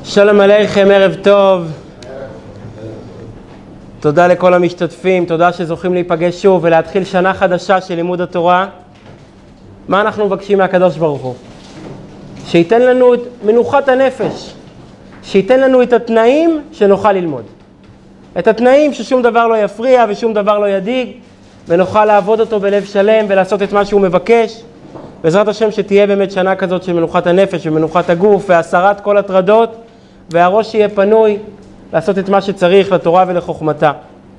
שלום עליכם, ערב טוב. תודה לכל המשתתפים, תודה שזוכים להיפגש שוב ולהתחיל שנה חדשה של לימוד התורה. מה אנחנו מבקשים מהקדוש ברוך הוא? שייתן לנו את מנוחת הנפש, שייתן לנו את התנאים שנוכל ללמוד. את התנאים ששום דבר לא יפריע ושום דבר לא ידיג, ונוכל לעבוד אותו בלב שלם ולעשות את מה שהוא מבקש. בעזרת השם שתהיה באמת שנה כזאת של מנוחת הנפש ומנוחת הגוף והסרת כל הטרדות, והראש יהיה פנוי לעשות את מה שצריך לתורה ולחוכמתה.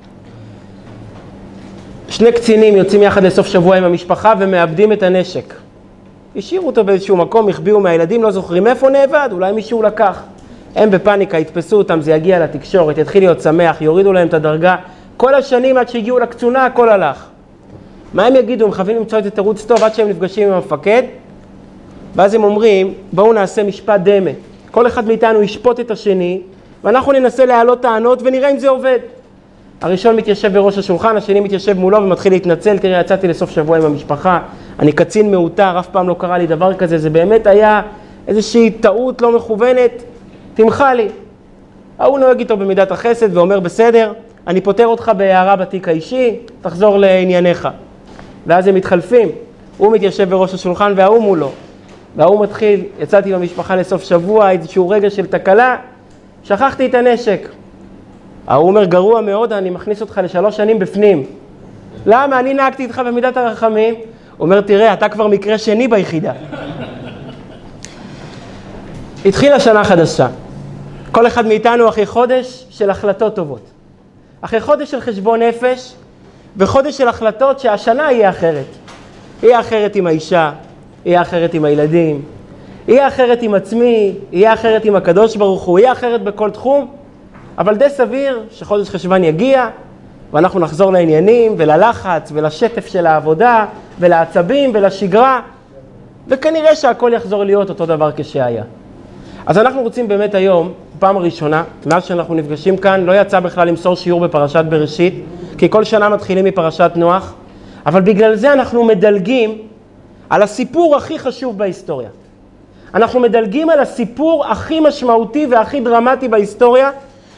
שני קצינים יוצאים יחד לסוף שבוע עם המשפחה ומאבדים את הנשק. השאירו אותו באיזשהו מקום, החביאו מהילדים, לא זוכרים איפה נאבד, אולי מישהו לקח. הם בפניקה, יתפסו אותם, זה יגיע לתקשורת, יתחיל להיות שמח, יורידו להם את הדרגה. כל השנים עד שהגיעו לקצונה, הכל הלך. מה הם יגידו? הם חייבים למצוא את תירוץ טוב עד שהם נפגשים עם המפקד. ואז הם אומרים, בואו נעשה משפט דמה. כל אחד מאיתנו ישפוט את השני, ואנחנו ננסה להעלות טענות ונראה אם זה עובד. הראשון מתיישב בראש השולחן, השני מתיישב מולו ומתחיל להתנצל. תראה, יצאתי לסוף שבוע עם המשפחה, אני קצין מאותר, אף פעם לא קרה לי דבר כזה, זה באמת היה איזושהי טעות לא מכוונת, תמחה לי. הוא נוהג איתו במידת החסד ואומר, בסדר, אני פותר אותך בהערה בתיק האישי, תחזור לענייניך. ואז הם מתחלפים, הוא מתיישב בראש השולחן והוא מולו. והוא מתחיל, יצאתי במשפחה לסוף שבוע, איזשהו רגע של תקלה, שכחתי את הנשק. הוא אומר, גרוע מאוד, אני מכניס אותך ל3 שנים בפנים. למה? אני נהגתי איתך במידת הרחמים. הוא אומר, תראה, אתה כבר מקרה שני ביחידה. התחילה שנה חדשה. כל אחד מאיתנו אחרי חודש של החלטות טובות. אחרי חודש של חשבון נפש, וחודש של החלטות שהשנה יהיה אחרת. יהיה אחרת עם האישה, יהיה אחרת עם הילדים, יהיה אחרת עם עצמי, יהיה אחרת עם הקדוש ברוך הוא, יהיה אחרת בכל תחום, אבל די סביר שחודש חשבון יגיע, ואנחנו נחזור לעניינים וללחץ ולשטף של העבודה ולעצבים ולשגרה, וכנראה שהכל יחזור להיות אותו דבר כשהיה. אז אנחנו רוצים באמת היום, פעם ראשונה, מאז שאנחנו נפגשים כאן, לא יצא בכלל למסור שיעור בפרשת בראשית, כי כל שנה מתחילים מפרשת נוח, אבל בגלל זה אנחנו מדלגים על הסיפור הכי חשוב בהיסטוריה. אנחנו מדלגים על הסיפור הכי משמעותי והכי דרמטי בהיסטוריה,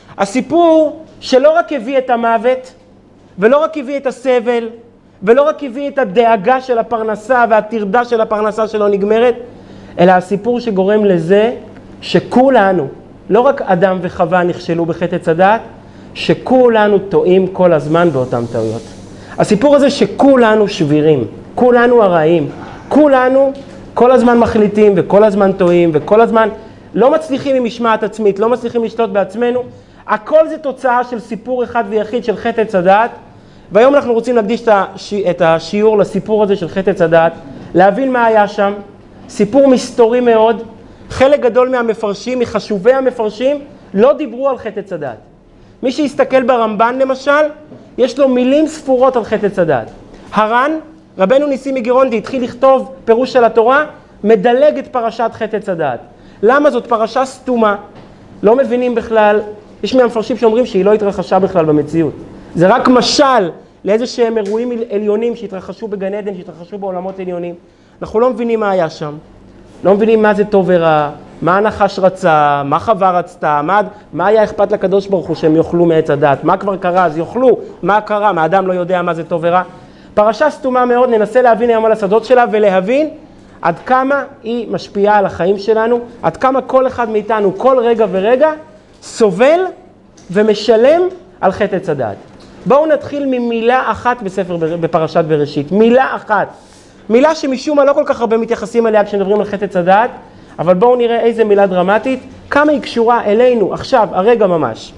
הסיפור שלא רק הביא את המוות, ולא רק הביא את הסבל, ולא רק הביא את הדאגה של הפרנסה והטרדה של הפרנסה שלא נגמרת, אלא הסיפור שגורם לזה שכולנו, לא רק אדם וחווה נכשלו בחטא עץ הדעת, שכולנו טועים כל הזמן באותם טעויות. הסיפור הזה שכולנו שבירים, כולנו הרעים, כולנו כל הזמן מחליטים וכל הזמן טועים וכל הזמן לא מצליחים עם משמעת עצמית, לא מצליחים לשלוט בעצמנו. הכל זה תוצאה של סיפור אחד ויחיד של חטא עץ הדעת. והיום אנחנו רוצים להקדיש את השיעור לסיפור הזה של חטא עץ הדעת, להבין מה היה שם. סיפור מסתורי מאוד. חלק גדול מהמפרשים, מחשובי המפרשים, לא דיברו על חטא עץ הדעת. מי שיסתכל ברמב"ן למשל, יש לו מילים ספורות על חטא עץ הדעת. הר"ן, רבנו ניסים מגירונדי, התחיל לכתוב פירוש של התורה, מדלג את פרשת חטא עץ הדעת. למה? זאת פרשה סתומה, לא מבינים בכלל, יש מהמפרשים שאומרים שהיא לא התרחשה בכלל במציאות. זה רק משל לאיזה שהם אירועים עליונים שהתרחשו בגן עדן, שהתרחשו בעולמות עליונים. אנחנו לא מבינים מה היה שם, לא מבינים מה זה טוב ורע, מה הנחש רצה, מה חווה רצתה, מה היה אכפת לקדוש ברוך הוא שהם יאכלו מעץ הדעת, מה כבר קרה, אז יאכלו, מה קרה, מה האדם לא יודע מה זה טוב ורע. פרשה סתומה מאוד, ננסה להבין היום על הסודות שלה ולהבין עד כמה היא משפיעה על החיים שלנו, עד כמה כל אחד מאיתנו, כל רגע ורגע, סובל ומשלם על חטא עץ הדעת. בואו נתחיל ממילה אחת בפרשת בראשית, מילה אחת. מילה שמשום מה לא כל כך הרבה מתייחסים אליה כשנדברים על חטא עץ הדעת, אבל בואו נראה איזה מילה דרמטית, כמה היא קשורה אלינו עכשיו, הרגע ממש.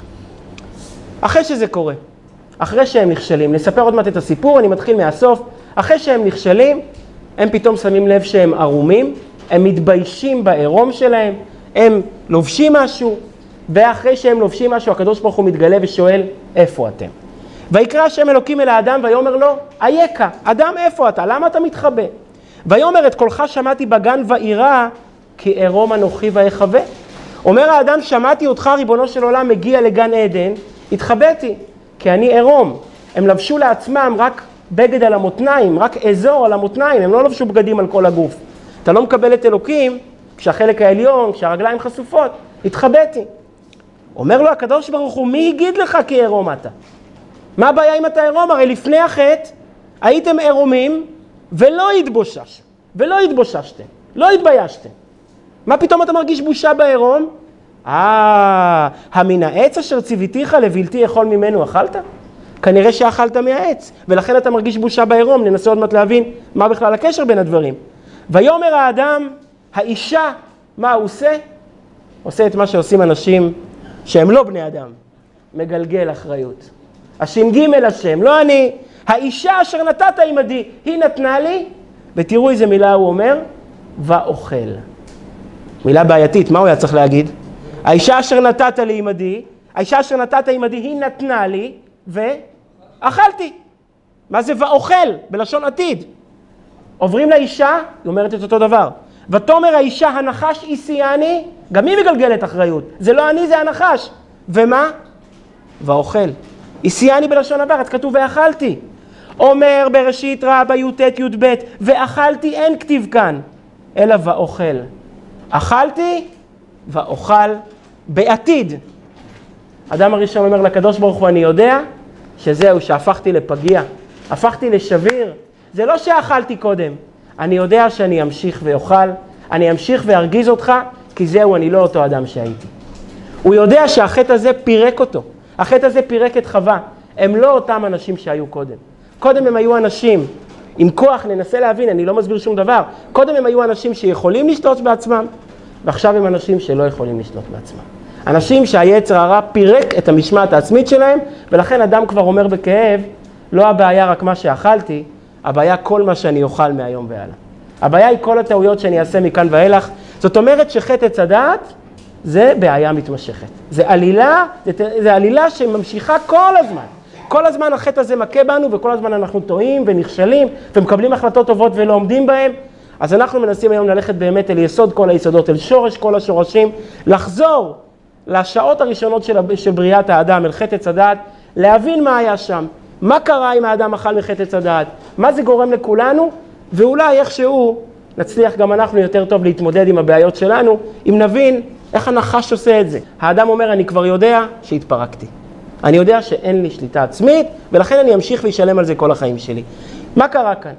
אחרי שזה קורה, אחרי שהם נכשלים, נספר עוד מעט את הסיפור, אני מתחיל מהסוף. אחרי שהם נכשלים, הם פתאום שמים לב שהם ערומים, הם מתביישים בעירום שלהם, הם לובשים משהו, ואחרי שהם לובשים משהו, הקדוש ברוך הוא מתגלה ושואל, איפה אתם? ויקרא השם אלוקים אל האדם ויאמר לו, אייכה, אדם איפה אתה? למה אתה מתחבא? ויאמר את קולך שמעתי בגן ואירא, כי עירום אנוכי ואחווה. אומר האדם, שמעתי אותך ריבונו של עולם מגיע לגן עדן, התחבאתי, כי אני עירום. הם לבשו לעצמם רק בגד על המותניים, רק אזור על המותניים, הם לא לבשו בגדים על כל הגוף. אתה לא מקבל את אלוקים כשהחלק העליון, כשהרגליים חשופות, התחבאתי. אומר לו הקדוש ברוך הוא, מי הגיד לך כי עירום אתה? מה הבעיה אם אתה עירום? הרי לפני החטא הייתם עירומים ולא התבוששתם, לא התביישתם. מה פתאום אתה מרגיש בושה בעירום? המן העץ אשר ציוויתיך לבלתי אכול ממנו אכלת? כנראה שאכלת מהעץ, ולכן אתה מרגיש בושה בעירום. ננסה עוד מעט להבין מה בכלל הקשר בין הדברים. ויאמר האדם, האישה, מה הוא עושה? עושה את מה שעושים אנשים שהם לא בני אדם, מגלגל אחריות. הש"ג השם, לא אני. האישה אשר נתת עמדי, היא נתנה לי, ותראו איזה מילה הוא אומר, ואוכל. מילה בעייתית, מה הוא היה צריך להגיד? האישה אשר נתת לי עמדי, האישה אשר נתת עמדי, היא נתנה לי, ואכלתי. מה זה ואוכל? בלשון עתיד. עוברים לאישה, היא אומרת את אותו דבר. ותאמר האישה, הנחש הסיעני, גם היא מגלגלת אחריות. זה לא אני, זה הנחש. ומה? ואוכל. הסיעני בלשון עבר, אז כתוב ואכלתי. אומר בראשית רבה י"ט י"ב, ואכלתי אין כתיב כאן, אלא ואוכל. אכלתי ואוכל בעתיד. אדם הראשון אומר לקדוש ברוך הוא, אני יודע שזהו, שהפכתי לפגיע, הפכתי לשביר. זה לא שאכלתי קודם, אני יודע שאני אמשיך ואוכל, אני אמשיך וארגיז אותך, כי זהו, אני לא אותו אדם שהייתי. הוא יודע שהחטא הזה פירק אותו, החטא הזה פירק את חווה. הם לא אותם אנשים שהיו קודם. קודם הם היו אנשים עם כוח, ננסה להבין, אני לא מסביר שום דבר. קודם הם היו אנשים שיכולים לשלוט בעצמם, ועכשיו הם אנשים שלא יכולים לשלוט בעצמם. אנשים שהיצר הרע פירק את המשמעת העצמית שלהם, ולכן אדם כבר אומר בכאב, לא הבעיה רק מה שאכלתי, הבעיה כל מה שאני אוכל מהיום והלאה. הבעיה היא כל הטעויות שאני אעשה מכאן ואילך. זאת אומרת שחטא עץ הדעת זה בעיה מתמשכת. זה עלילה שממשיכה כל הזמן. כל הזמן החטא הזה מכה בנו, וכל הזמן אנחנו טועים ונכשלים, ומקבלים החלטות טובות ולא עומדים בהן. אז אנחנו מנסים היום ללכת באמת אל יסוד כל היסודות, אל שורש כל השורשים, לחזור לשעות הראשונות של בריאת האדם, אל חטא עץ הדעת, להבין מה היה שם, מה קרה אם האדם אכל מחטא עץ הדעת, מה זה גורם לכולנו, ואולי איכשהו נצליח גם אנחנו יותר טוב להתמודד עם הבעיות שלנו, אם נבין איך הנחש עושה את זה. האדם אומר, אני כבר יודע שהתפרקתי. אני יודע שאין לי שליטה עצמית, ולכן אני אמשיך וישלם על זה כל החיים שלי. מה קרה כאן?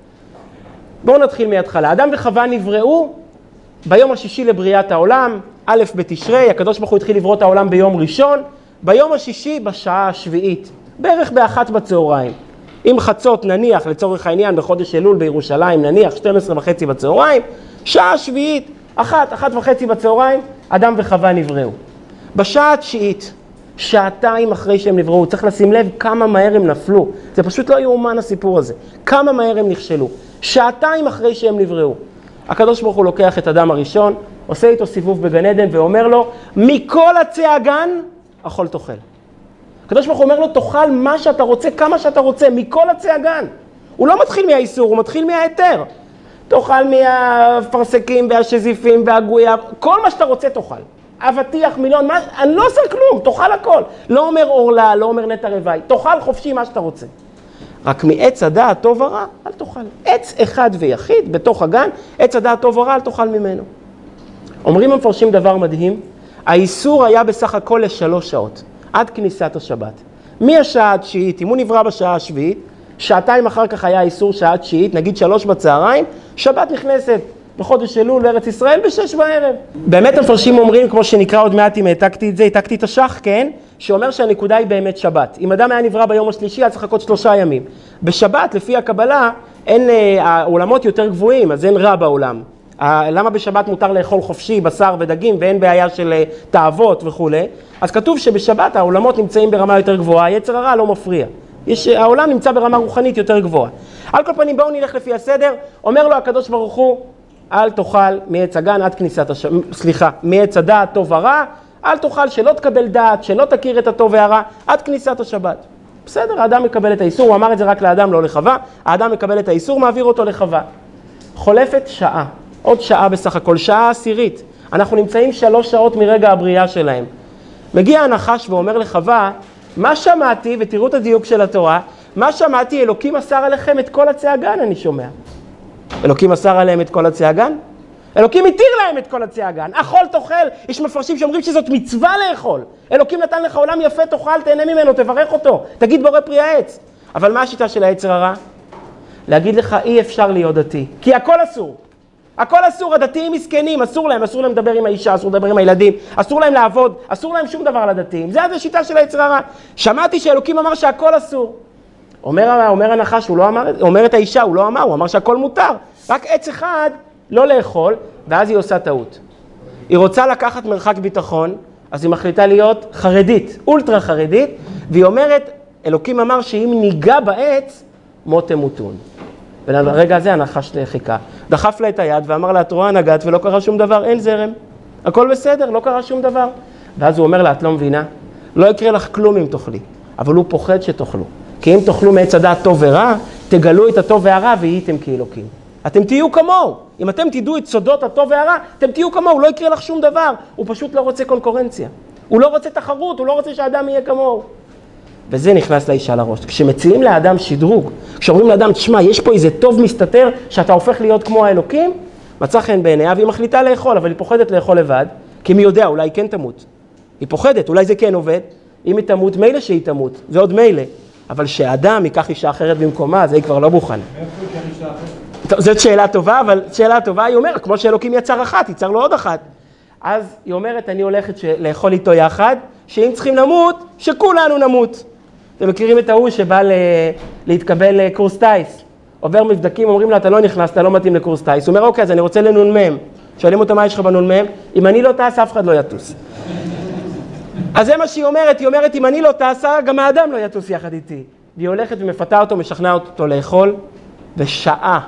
בואו נתחיל מההתחלה. אדם וחווה נבראו ביום השישי לבריאת העולם, א' בתשרי, הקדוש ברוך הוא התחיל לברוא את העולם ביום ראשון, ביום השישי בשעה השביעית, בערך ב1 בצהריים. אם חצות נניח לצורך העניין בחודש אלול בירושלים, נניח 12:30 בצהריים, שעה שביעית, 1:30 בצהריים, אדם וחווה נבראו. בשעה התשיעית, שעתיים אחרי שהם נבראו, צריך לשים לב כמה מהר הם נפלו. זה פשוט לא יאומן הסיפור הזה. כמה מהר הם נכשלו. שעתיים אחרי שהם נבראו. הקדוש ברוך הוא לוקח את אדם הראשון, עושה איתו סיבוב בגן עדן ואומר לו, מכל עצי הגן, אכול תאכל. הקדוש ברוך הוא אומר לו, תאכל מה שאתה רוצה, כמה שאתה רוצה, מכל עצי הגן. הוא לא מתחיל מהאיסור, הוא מתחיל מההיתר. תאכל מהפרסקים והשזיפים והגויה, כל מה שאתה רוצה תאכל. אבטיח, מיליון, אני לא עושה כלום, תאכל הכל. לא אומר אורלה, לא אומר נטע רבעי, תאכל חופשי מה שאתה רוצה. רק מעץ הדעת טוב ורע, אל תאכל. עץ אחד ויחיד בתוך הגן, עץ הדעת טוב ורע, אל תאכל ממנו. אומרים המפרשים דבר מדהים, האיסור היה בסך הכל ל3 שעות, עד כניסת השבת. מהשעה התשיעית, אם הוא נברא בשעה השביעית, שעתיים אחר כך היה איסור שעה תשיעית, נגיד 3 בצהריים, שבת נכנסת בחודש אלול לארץ ישראל ב6 בערב. באמת המפרשים אומרים, כמו שנקרא עוד מעט אם העתקתי את זה, העתקתי את השח, כן? שאומר שהנקודה היא באמת שבת. אם אדם היה נברא ביום השלישי, אז צריך לחכות 3 ימים. בשבת, לפי הקבלה, העולמות יותר גבוהים, אז אין רע בעולם. למה בשבת מותר לאכול חופשי, בשר ודגים, ואין בעיה של תאוות וכו'? אז כתוב שבשבת העולמות נמצאים ברמה יותר גבוהה, יצר הרע לא מפריע. העולם נמצא ברמה רוחנית יותר גבוהה. על כל פנים, בואו נלך לפי הסדר. אומר לו הקדוש ברוך הוא, אל תאכל מעץ הגן עד כניסת מעץ הדעת טוב ורע, אל תאכל שלא תקבל דעת, שלא תכיר את הטוב והרע, עד כניסת השבת. בסדר, האדם מקבל את האיסור, הוא אמר את זה רק לאדם, לא לחווה. האדם מקבל את האיסור, מעביר אותו לחווה. חולפת שעה, עוד שעה בסך הכל, שעה עשירית. אנחנו נמצאים 3 שעות מרגע הבריאה שלהם. מגיע הנחש ואומר לחווה, מה שמעתי, ותראו את הדיוק של התורה, מה שמעתי, אלוקים אסר עליכם את כל עצי הגן, אני שומע. אלוקים אסר עליהם את כל עצי הגן? אלוקים התיר להם את כל עצי הגן. אכול תאכל, יש מפרשים שאומרים שזאת מצווה לאכול. אלוקים נתן לך עולם יפה, תאכל, תהנה ממנו, תברך אותו. תגיד בורא פרי העץ. אבל מה השיטה של היצר הרע? להגיד לך אי אפשר להיות דתי, כי הכל אסור. הכל אסור, הדתיים מסכנים, אסור להם לדבר עם האישה, אסור לדבר עם הילדים, אסור להם לעבוד, אסור להם שום דבר לדתיים. זה השיטה של היצר הרע. שמעתי שאלוקים אמר שהכל אסור. אומר הנחש, הוא לא אמר, אומרת האישה, הוא לא אמר, הוא אמר שהכל מותר. רק עץ אחד לא לאכול, ואז היא עושה טעות. היא רוצה לקחת מרחק ביטחון, אז היא מחליטה להיות חרדית, אולטרה חרדית, והיא אומרת, אלוקים אמר שאם ניגע בעץ, מות תמותון. ולרגע הזה הנחש חיכה. דחף לה את היד ואמר לה, את רואה נגעת ולא קרה שום דבר, אין זרם. הכל בסדר, לא קרה שום דבר. ואז הוא אומר לה, את לא מבינה? לא יקרה לך כלום אם תאכלי, אבל הוא פוחד שתאכלו. כי אם תאכלו מעץ הדעת טוב ורע, תגלו את הטוב והרע והייתם כאלוקים. אתם תהיו כמוהו. אם אתם תדעו את סודות הטוב והרע, אתם תהיו כמוהו, לא יקרה לך שום דבר. הוא פשוט לא רוצה קונקורנציה. הוא לא רוצה תחרות, הוא לא רוצה שהאדם יהיה כמוהו. וזה נכנס לאישה לראש. כשמציעים לאדם שדרוג, כשאומרים לאדם, תשמע, יש פה איזה טוב מסתתר שאתה הופך להיות כמו האלוקים, מצא חן בעיניה והיא מחליטה לאכול, אבל היא פוחדת לאכול לבד, כי מי יודע, אולי כן תמות. היא פוחדת, אולי זה כן עובד. אם היא תמות, מילא שהיא תמות, זה עוד מילא. אבל שהאדם ייקח אישה אחרת במקומה, זה היא כבר לא מוכן. זאת שאלה טובה, אבל שאלה טובה היא אומרת, כמו שאלוקים יצר אחת, יצר לו עוד אחת. אז היא אומרת, אני הולכת לאכול איתו יחד, שאם צריכים למות, שכולנו נמות. אתם מכירים את ההוא שבא להתקבל לקורס טייס. עובר מבדקים, אומרים לה, אתה לא נכנס, אתה לא מתאים לקורס טייס. הוא אומר, אוקיי, אז אני רוצה לנ"מ. שואלים אותה, מה יש לך בנ"מ? אם אני לא טס, אף אחד לא יטוס. אז זה מה שהיא אומרת, היא אומרת, אם אני לא טסה, גם האדם לא יטוס יחד איתי. והיא הולכת ומפתה אותו, משכנעה אותו לאכול, ושעה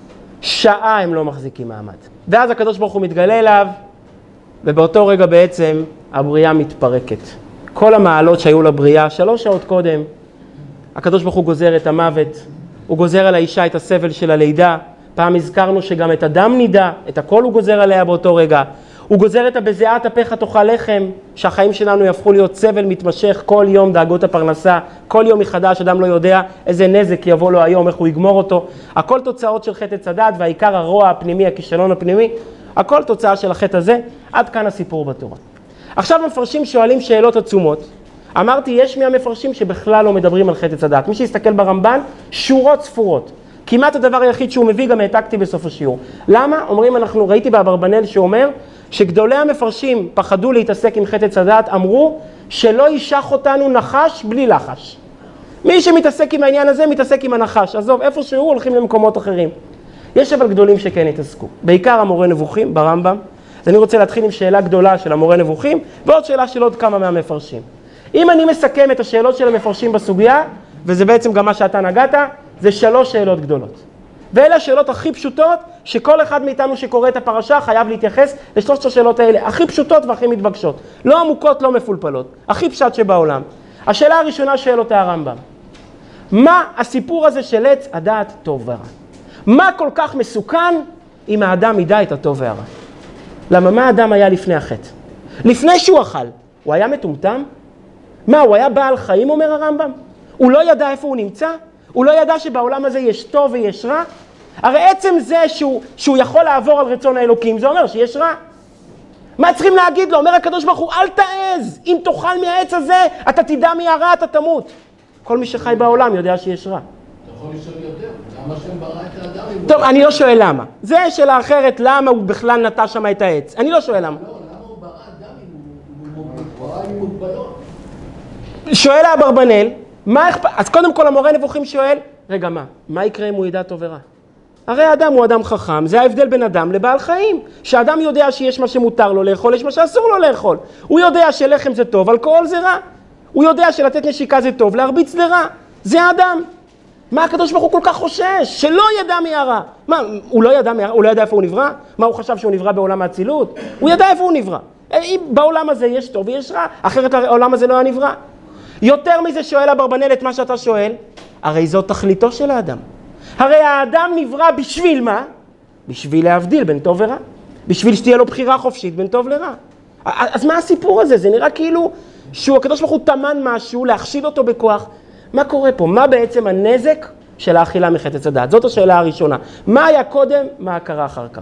הם לא מחזיקים מעמד. ואז הקדוש ברוך הוא מתגלה אליו, ובאותו רגע בעצם הבריאה מתפרקת. כל המעלות שהיו לבריאה, 3 שעות קודם, הקדוש ברוך הוא גוזר את המוות, הוא גוזר על האישה את הסבל של הלידה, פעם הזכרנו שגם את הדם נידה, את הכל הוא גוזר עליה באותו רגע, הוא גוזר את הבזיעת אפיך תאכל לחם, שהחיים שלנו יהפכו להיות סבל מתמשך, כל יום דאגות הפרנסה, כל יום מחדש, אדם לא יודע איזה נזק יבוא לו היום, איך הוא יגמור אותו, הכל תוצאות של חטא עץ הדת, והעיקר הרוע הפנימי, הכישלון הפנימי, הכל תוצאה של החטא הזה, עד כאן הסיפור בתורה. עכשיו מפרשים שואלים שאלות עצומות. אמרתי, יש מהמפרשים שבכלל לא מדברים על חטא עץ הדת. מי שיסתכל ברמב"ן, שורות ספורות. כמעט הדבר היחיד שהוא מביא, גם העתקתי בסוף השיעור. למה? אומרים, ראיתי באברבנאל שאומר, שגדולי המפרשים פחדו להתעסק עם חטא עץ הדת, אמרו שלא יישך אותנו נחש בלי לחש. מי שמתעסק עם העניין הזה, מתעסק עם הנחש. עזוב, איפה שהוא הולכים למקומות אחרים. יש אבל גדולים שכן התעסקו. בעיקר המורה נבוכים ברמב"ם. אז אני רוצה להתחיל עם שאלה גדולה של המורה נבוכים, ועוד שאלה של עוד כמה מהמפרשים. אם אני מסכם את השאלות של המפרשים בסוגיה, וזה בעצם גם מה שאתה נגעת, זה 3 שאלות גדולות. ואלה השאלות הכי פשוטות, שכל אחד מאיתנו שקורא את הפרשה חייב להתייחס ל3 השאלות האלה, הכי פשוטות והכי מתבקשות. לא עמוקות, לא מפולפלות, הכי פשט שבעולם. השאלה הראשונה שואל אותה הרמב"ם. מה הסיפור הזה של עץ הדעת טוב ורע? מה כל כך מסוכן אם האדם ידע את הטוב והרע? למה מה האדם היה לפני החטא? לפני שהוא אכל, הוא היה מטומטם? מה, הוא היה בעל חיים, אומר הרמב"ם? הוא לא ידע איפה הוא נמצא? הוא לא ידע שבעולם הזה יש טוב ויש רע? הרי עצם זה שהוא יכול לעבור על רצון האלוקים, זה אומר שיש רע. מה צריכים להגיד לו? אומר הקדוש ברוך הוא, אל תעז, אם תאכל מהעץ הזה, אתה תדע מהרע, אתה תמות. כל מי שחי בעולם יודע שיש רע. אתה יכול לשאול יותר, למה שם ברא את האדם? טוב, אני לא שואל למה. זה שאלה אחרת, למה הוא בכלל נטע שם את העץ. אני לא שואל למה. לא, למה הוא ברא אדם אם הוא ברא עם מוגבלות? שואל האברבנאל, אז קודם כל המורה נבוכים שואל, רגע מה יקרה אם הוא ידע טוב ורע? הרי האדם הוא אדם חכם, זה ההבדל בין אדם לבעל חיים. שהאדם יודע שיש מה שמותר לו לאכול, יש מה שאסור לו לאכול. הוא יודע שלחם זה טוב, אלכוהול זה רע. הוא יודע שלתת נשיקה זה טוב, להרביץ זה רע. זה האדם. מה הקדוש ברוך הוא כל כך חושש? שלא ידע מהרע. מה, הוא לא ידע מהרע? הוא לא ידע איפה הוא נברא? מה, הוא חשב שהוא נברא בעולם האצילות? הוא ידע איפה הוא נברא. בעולם הזה יש טוב ויש רע, אחרת העולם הזה לא היה נברא. יותר מזה שואל אברבנאל את מה שאתה שואל, הרי זו תכליתו של האדם. הרי האדם נברא בשביל מה? בשביל להבדיל בין טוב ורע. בשביל שתהיה לו בחירה חופשית בין טוב לרע. אז מה הסיפור הזה? זה נראה כאילו שהוא הקדוש ברוך הוא תמן משהו, להכשיל אותו בכוח. מה קורה פה? מה בעצם הנזק של האכילה מחטא עץ הדעת? זאת השאלה הראשונה. מה היה קודם? מה קרה אחר כך?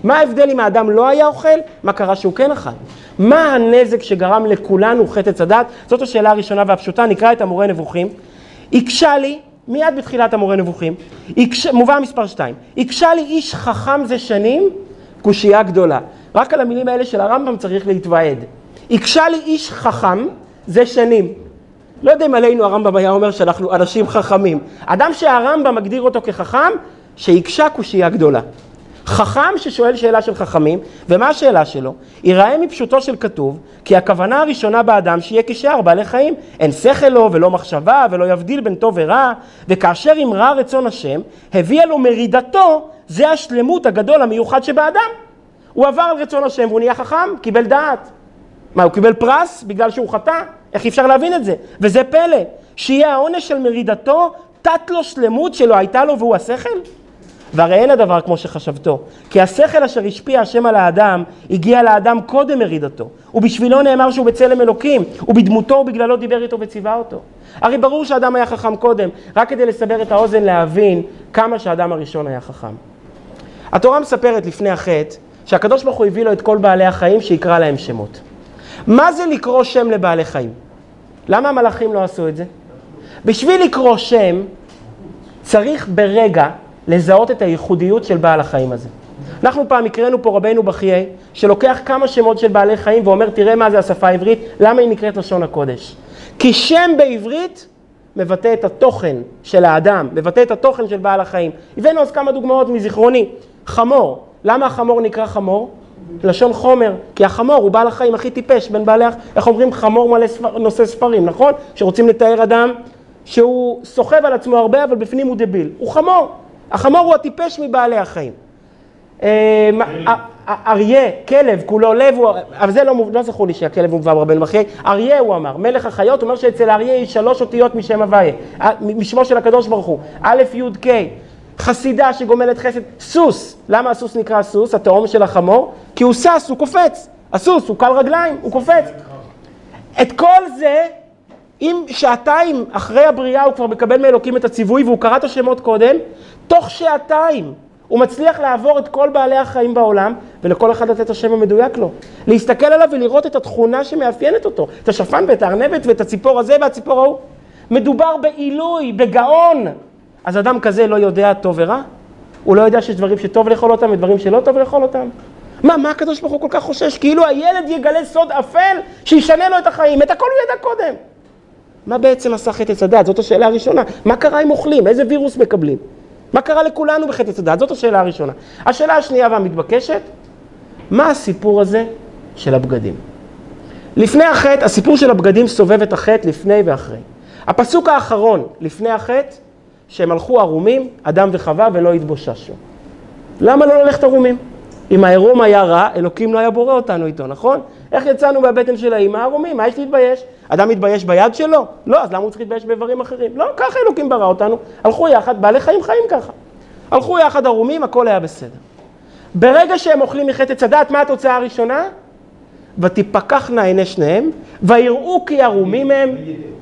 מה ההבדל אם האדם לא היה אוכל? מה קרה שהוא כן אכל? מה הנזק שגרם לכולנו חטא עץ הדת? זאת השאלה הראשונה והפשוטה, נקרא את המורה נבוכים. הקשה לי, מיד בתחילת המורה נבוכים, מובא מספר 2, הקשה לי איש חכם זה שנים, קושייה גדולה. רק על המילים האלה של הרמב"ם צריך להתוועד. הקשה לי איש חכם זה שנים. לא יודע אם עלינו הרמב"ם היה אומר שאנחנו אנשים חכמים. אדם שהרמב"ם מגדיר אותו כחכם, שיקשה קושייה גדולה. חכם ששואל שאלה של חכמים, ומה השאלה שלו? יראה מפשוטו של כתוב, כי הכוונה הראשונה באדם שיהיה כשאר בעלי חיים, אין שכל לו ולא מחשבה ולא יבדיל בין טוב ורע, וכאשר אמרה רצון השם, הביאה לו מרידתו, זה השלמות הגדול המיוחד שבאדם. הוא עבר על רצון השם והוא נהיה חכם, קיבל דעת. מה, הוא קיבל פרס בגלל שהוא חטא? איך אפשר להבין את זה? וזה פלא, שיהיה העונש של מרידתו, תת לו שלמות שלא הייתה לו והוא השכל? והרי אין הדבר כמו שחשבתו, כי השכל אשר השפיע השם על האדם, הגיע לאדם קודם מרידתו, ובשבילו נאמר שהוא בצלם אלוקים, ובדמותו ובגללו דיבר איתו וציווה אותו. הרי ברור שהאדם היה חכם קודם, רק כדי לסבר את האוזן להבין כמה שהאדם הראשון היה חכם. התורה מספרת לפני החטא, שהקדוש ברוך הוא הביא לו את כל בעלי החיים שיקרא להם שמות. מה זה לקרוא שם לבעלי חיים? למה המלאכים לא עשו את זה? בשביל לקרוא שם, צריך ברגע לזהות את הייחודיות של בעל החיים הזה. אנחנו פעם הקראנו פה רבנו בחיי, שלוקח כמה שמות של בעלי חיים ואומר, תראה מה זה השפה העברית, למה היא נקראת לשון הקודש? כי שם בעברית מבטא את התוכן של האדם, מבטא את התוכן של בעל החיים. הבאנו אז כמה דוגמאות מזיכרוני. חמור. למה החמור נקרא חמור? לשון חומר, כי החמור הוא בעל החיים הכי טיפש בין בעלי, איך אומרים, חמור מלא נושא ספרים, נכון? שרוצים לתאר אדם שהוא סוחב על עצמו הרבה, אבל בפנים הוא דביל. הוא חמור. החמור הוא הטיפש מבעלי החיים. אריה, כלב, כולו לב, אבל זה לא זכור לי שהכלב הוא מובא רבנו בחיי. אריה הוא אמר, מלך החיות, הוא אומר שאצל אריה יש 3 אותיות משם הוויה, משמו של הקדוש ברוך הוא, א' י' ק'. חסידה שגומלת חסד, סוס. למה הסוס נקרא סוס, התאום של החמור? כי הוא סס, הוא קופץ. הסוס הוא קל רגליים, הוא קופץ. את כל זה, אם שעתיים אחרי הבריאה הוא כבר מקבל מאלוקים את הציווי, והוא קרא את השמות קודם, תוך שעתיים הוא מצליח לעבור את כל בעלי החיים בעולם, ולכל אחד לתת את השם המדויק לו. להסתכל עליו ולראות את התכונה שמאפיינת אותו. את השפן ואת הארנבת ואת הציפור הזה והציפור ההוא. מדובר בעילוי, בגאון. אז אדם כזה לא יודע טוב ורע? הוא לא יודע שיש דברים שטוב לאכול אותם ודברים שלא טוב לאכול אותם? מה הקדוש ברוך הוא כל כך חושש? כאילו הילד יגלה סוד אפל שישנה לו את החיים. את הכל הוא ידע קודם. מה בעצם עשה חטא עץ הדת? זאת השאלה הראשונה. מה קרה אם אוכלים? איזה וירוס מקבלים? מה קרה לכולנו בחטא עץ הדת? זאת השאלה הראשונה. השאלה השנייה והמתבקשת, מה הסיפור הזה של הבגדים? לפני החטא, הסיפור של הבגדים סובב את החטא לפני ואחרי. הפסוק האחרון לפני החטא, שהם הלכו ערומים, אדם וחווה, ולא התבוששו. למה לא ללכת ערומים? אם העירום היה רע, אלוקים לא היה בורא אותנו איתו, נכון? איך יצאנו מהבטן של האמא ערומים? מה יש להתבייש? אדם מתבייש ביד שלו? לא, אז למה הוא צריך להתבייש באיברים אחרים? לא, ככה אלוקים ברא אותנו. הלכו יחד, בעלי חיים חיים ככה. הלכו יחד ערומים, הכל היה בסדר. ברגע שהם אוכלים מחטא עץ הדת, מה התוצאה הראשונה? ותפקחנה עיני שניהם, ויראו כי ערומים הם,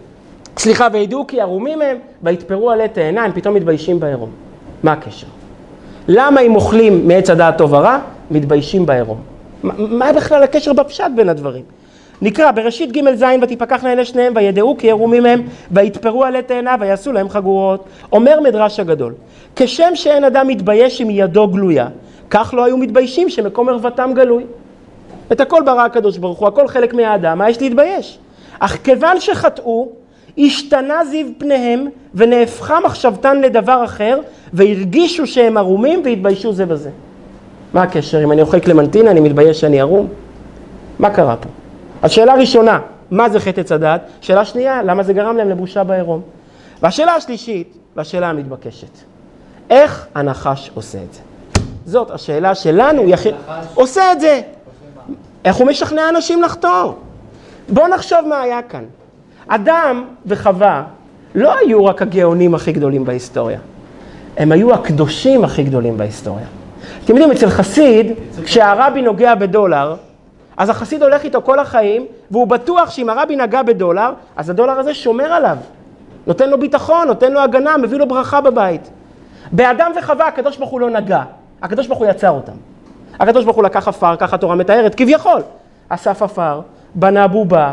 וידעו כי ערומים הם, ויתפרו עלי תאנה, הם פתאום מתביישים בעירום. מה הקשר? למה אם אוכלים מעץ הדעת טוב ורע, מתביישים בעירום? מה בכלל הקשר בפשט בין הדברים? נקרא, בראשית ג' ז' ותפקחנה עיני שניהם, וידעו כי ערומים הם, ויתפרו עלי תאנה, ויעשו להם חגורות. אומר מדרש הגדול, כשם שאין אדם מתבייש עם ידו גלויה, כך לא היו מתביישים שמקום ערוותם גלוי. את הכל ברא הקדוש ברוך הוא, הכל חלק מהאדם, מה יש להתבייש? אך כיוון שחטאו, השתנה זיו פניהם ונהפכה מחשבתן לדבר אחר, והרגישו שהם ערומים והתביישו זה בזה. מה הקשר? אם אני אוכל קלמנטינה, אני מתבייש שאני ערום? מה קרה פה? השאלה הראשונה, מה זה חטא עץ הדת? שאלה שנייה, למה זה גרם להם לבושה בעירום? והשאלה השלישית, והשאלה המתבקשת, איך הנחש עושה את זה? זאת השאלה שלנו, עושה את זה. איך הוא משכנע אנשים לחתור? בואו נחשוב מה היה כאן. אדם וחווה לא היו רק הגאונים הכי גדולים בהיסטוריה. הם היו הקדושים הכי גדולים בהיסטוריה. אתם יודעים, אצל חסיד, כשהרבי נוגע בדולר, אז החסיד הולך איתו כל החיים, והוא בטוח שאם הרבי נגע בדולר, אז הדולר הזה שומר עליו. נותן לו ביטחון, נותן לו הגנה, מביא לו ברכה בבית. באדם וחווה, הקדוש ברוך הוא לא נגע. הקדוש ברוך הוא יצר אותם. הקדוש ברוך הוא לקח עפר, ככה התורה מתארת, כביכול. אסף עפר, בנה בובה,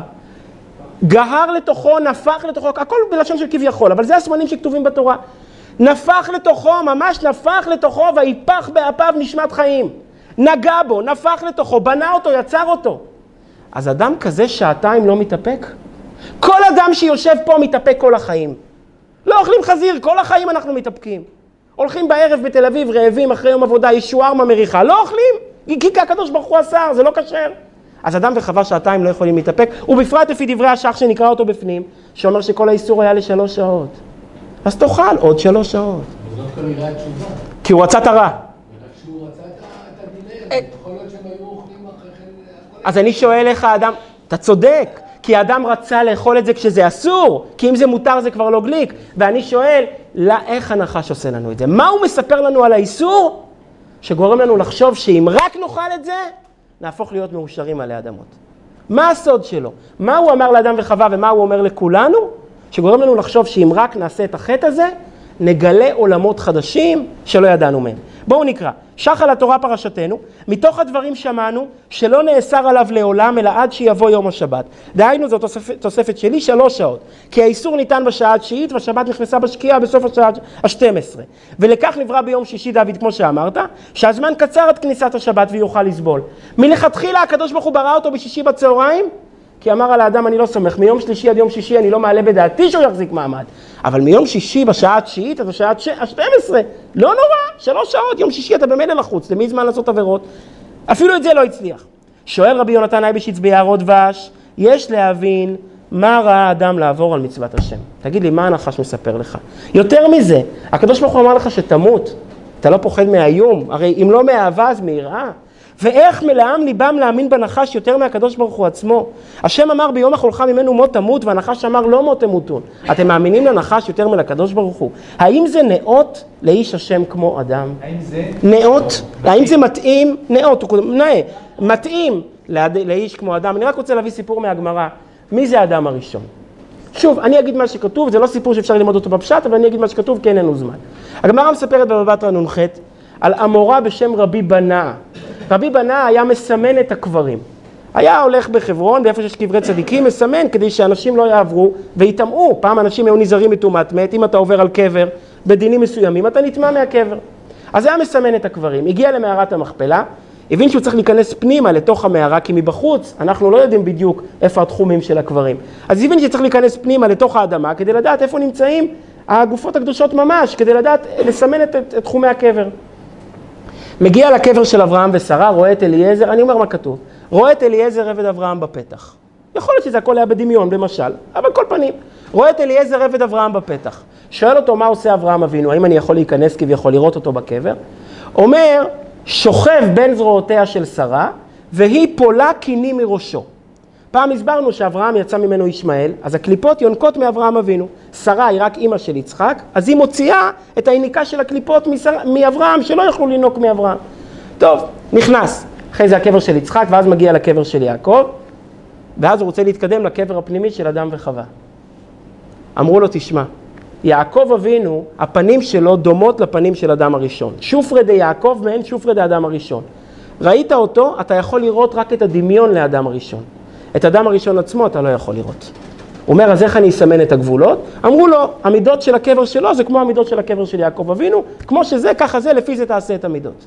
גהר לתוכו, נפח לתוכו, הכל בלשון של כביכול, אבל זה הסימנים שכתובים בתורה. נפח לתוכו, ממש נפח לתוכו, ויפח באפיו נשמת חיים. נגע בו, נפח לתוכו, בנה אותו, יצר אותו. אז אדם כזה שעתיים לא מתאפק? כל אדם שיושב פה מתאפק כל החיים. לא אוכלים חזיר, כל החיים אנחנו מתאפקים. הולכים בערב בתל אביב, רעבים אחרי יום עבודה, ישוערמה מריחה, לא אוכלים, כי הקדוש ברוך הוא אסר, זה לא כשר. אז אדם וחווה שעתיים לא יכולים להתאפק, ובפרט לפי דברי השח שנקרא אותו בפנים, שאומר שכל האיסור היה ל3 שעות. אז תאכל עוד 3 שעות. זה לא כנראה התשובה. כי הוא רצה את הרע. כשהוא רצה את הדיני, יכול להיות שהם היו אוכלים אחרי כן. אז אני שואל לך, אדם, אתה צודק, כי האדם רצה לאכול את זה כשזה אסור, כי אם זה מותר זה כבר לא גליק. ואני שואל, איך הנחש עושה לנו את זה? מה הוא מספר לנו על האיסור? שגורם לנו לחשוב שאם רק נאכל את זה, נהפוך להיות מאושרים עלי אדמות. מה הסוד שלו? מה הוא אמר לאדם וחווה ומה הוא אומר לכולנו? שגורם לנו לחשוב שאם רק נעשה את החטא הזה, נגלה עולמות חדשים שלא ידענו מהם. בואו נקרא. שח על התורה פרשתנו, מתוך הדברים שמענו שלא נאסר עליו לעולם אלא עד שיבוא יום השבת. דהיינו זו תוספת שלי 3 שעות. כי האיסור ניתן בשעה התשיעית והשבת נכנסה בשקיעה בסוף השעה ה-12. ולכך נברא ביום שישי דוד כמו שאמרת, שהזמן קצר עד כניסת השבת ויוכל לסבול. מלכתחילה הקדוש ברוך הוא ברא אותו בשישי בצהריים, כי אמר על האדם אני לא סומך, מיום שלישי עד יום שישי אני לא מעלה בדעתי שהוא יחזיק מעמד. אבל מיום שישי בשעה התשיעית עד השעה ה-12, לא נורא, 3 שעות, יום שישי אתה במילא לחוץ, למי זמן לעשות עבירות? אפילו את זה לא הצליח. שואל רבי יונתן אייבשיץ ביערות דבש, יש להבין מה ראה האדם לעבור על מצוות השם. תגיד לי, מה הנחש מספר לך? יותר מזה, הקדוש ברוך הוא אמר לך שתמות, אתה לא פוחד מהאיום, הרי אם לא מאהבה אז מיראה. ואיך מלאם ליבם להאמין בנחש יותר מהקדוש ברוך הוא עצמו? השם אמר ביום אכולך ממנו מות תמות, והנחש אמר לא מות תמותון. אתם מאמינים לנחש יותר מלקדוש ברוך הוא? האם זה נאות לאיש השם כמו אדם? האם זה? נאות? האם זה מתאים? נאות, מתאים לאיש כמו אדם. אני רק רוצה להביא סיפור מהגמרא. מי זה האדם הראשון? שוב, אני אגיד מה שכתוב, זה לא סיפור שאפשר ללמוד אותו בפשט, אבל אני אגיד מה שכתוב, כי אין לנו זמן. הגמרא מספרת בבבא בתרא נ"ח על אמורא בשם רבי בנא. רבי בנא היה מסמן את הקברים. היה הולך בחברון, באיפה שיש קברי צדיקים, מסמן כדי שאנשים לא יעברו ויטמעו. פעם אנשים היו נזהרים מטומאת מת, אם אתה עובר על קבר בדינים מסוימים, אתה נטמע מהקבר. אז היה מסמן את הקברים. הגיע למערת המכפלה, הבין שהוא צריך להיכנס פנימה לתוך המערה, כי מבחוץ אנחנו לא יודעים בדיוק איפה התחומים של הקברים. אז הבין שצריך להיכנס פנימה לתוך האדמה כדי לדעת איפה נמצאים הגופות הקדושות ממש, כדי לדעת לסמן את תחומי הקבר. מגיע לקבר של אברהם ושרה, רואה את אליעזר, אני אומר מה כתוב, רואה את אליעזר עבד אברהם בפתח. יכול להיות שזה הכל היה בדמיון, במשל, אבל כל פנים. רואה את אליעזר עבד אברהם בפתח. שואל אותו מה עושה אברהם אבינו, האם אני יכול להיכנס כביכול לראות אותו בקבר? אומר, שוכב בין זרועותיה של שרה, והיא פולה קיני מראשו. פעם הסברנו שאברהם יצא ממנו ישמעאל, אז הקליפות יונקות מאברהם אבינו. שרה היא רק אמא של יצחק, אז היא מוציאה את היניקה של הקליפות מאברהם, שלא יכלו לינוק מאברהם. טוב, נכנס. אחרי זה הקבר של יצחק, ואז מגיע לקבר של יעקב, ואז הוא רוצה להתקדם לקבר הפנימי של אדם וחווה. אמרו לו, תשמע, יעקב אבינו, הפנים שלו דומות לפנים של אדם הראשון. שופרי די יעקב מעין שופרי די אדם הראשון. ראית אותו, אתה יכול לראות רק את הדמיון לאדם הראשון. את אדם הראשון עצמו אתה לא יכול לראות. הוא אומר, אז איך אני אסמן את הגבולות? אמרו לו, המידות של הקבר שלו זה כמו המידות של הקבר של יעקב אבינו, כמו שזה, ככה זה, לפי זה תעשה את המידות.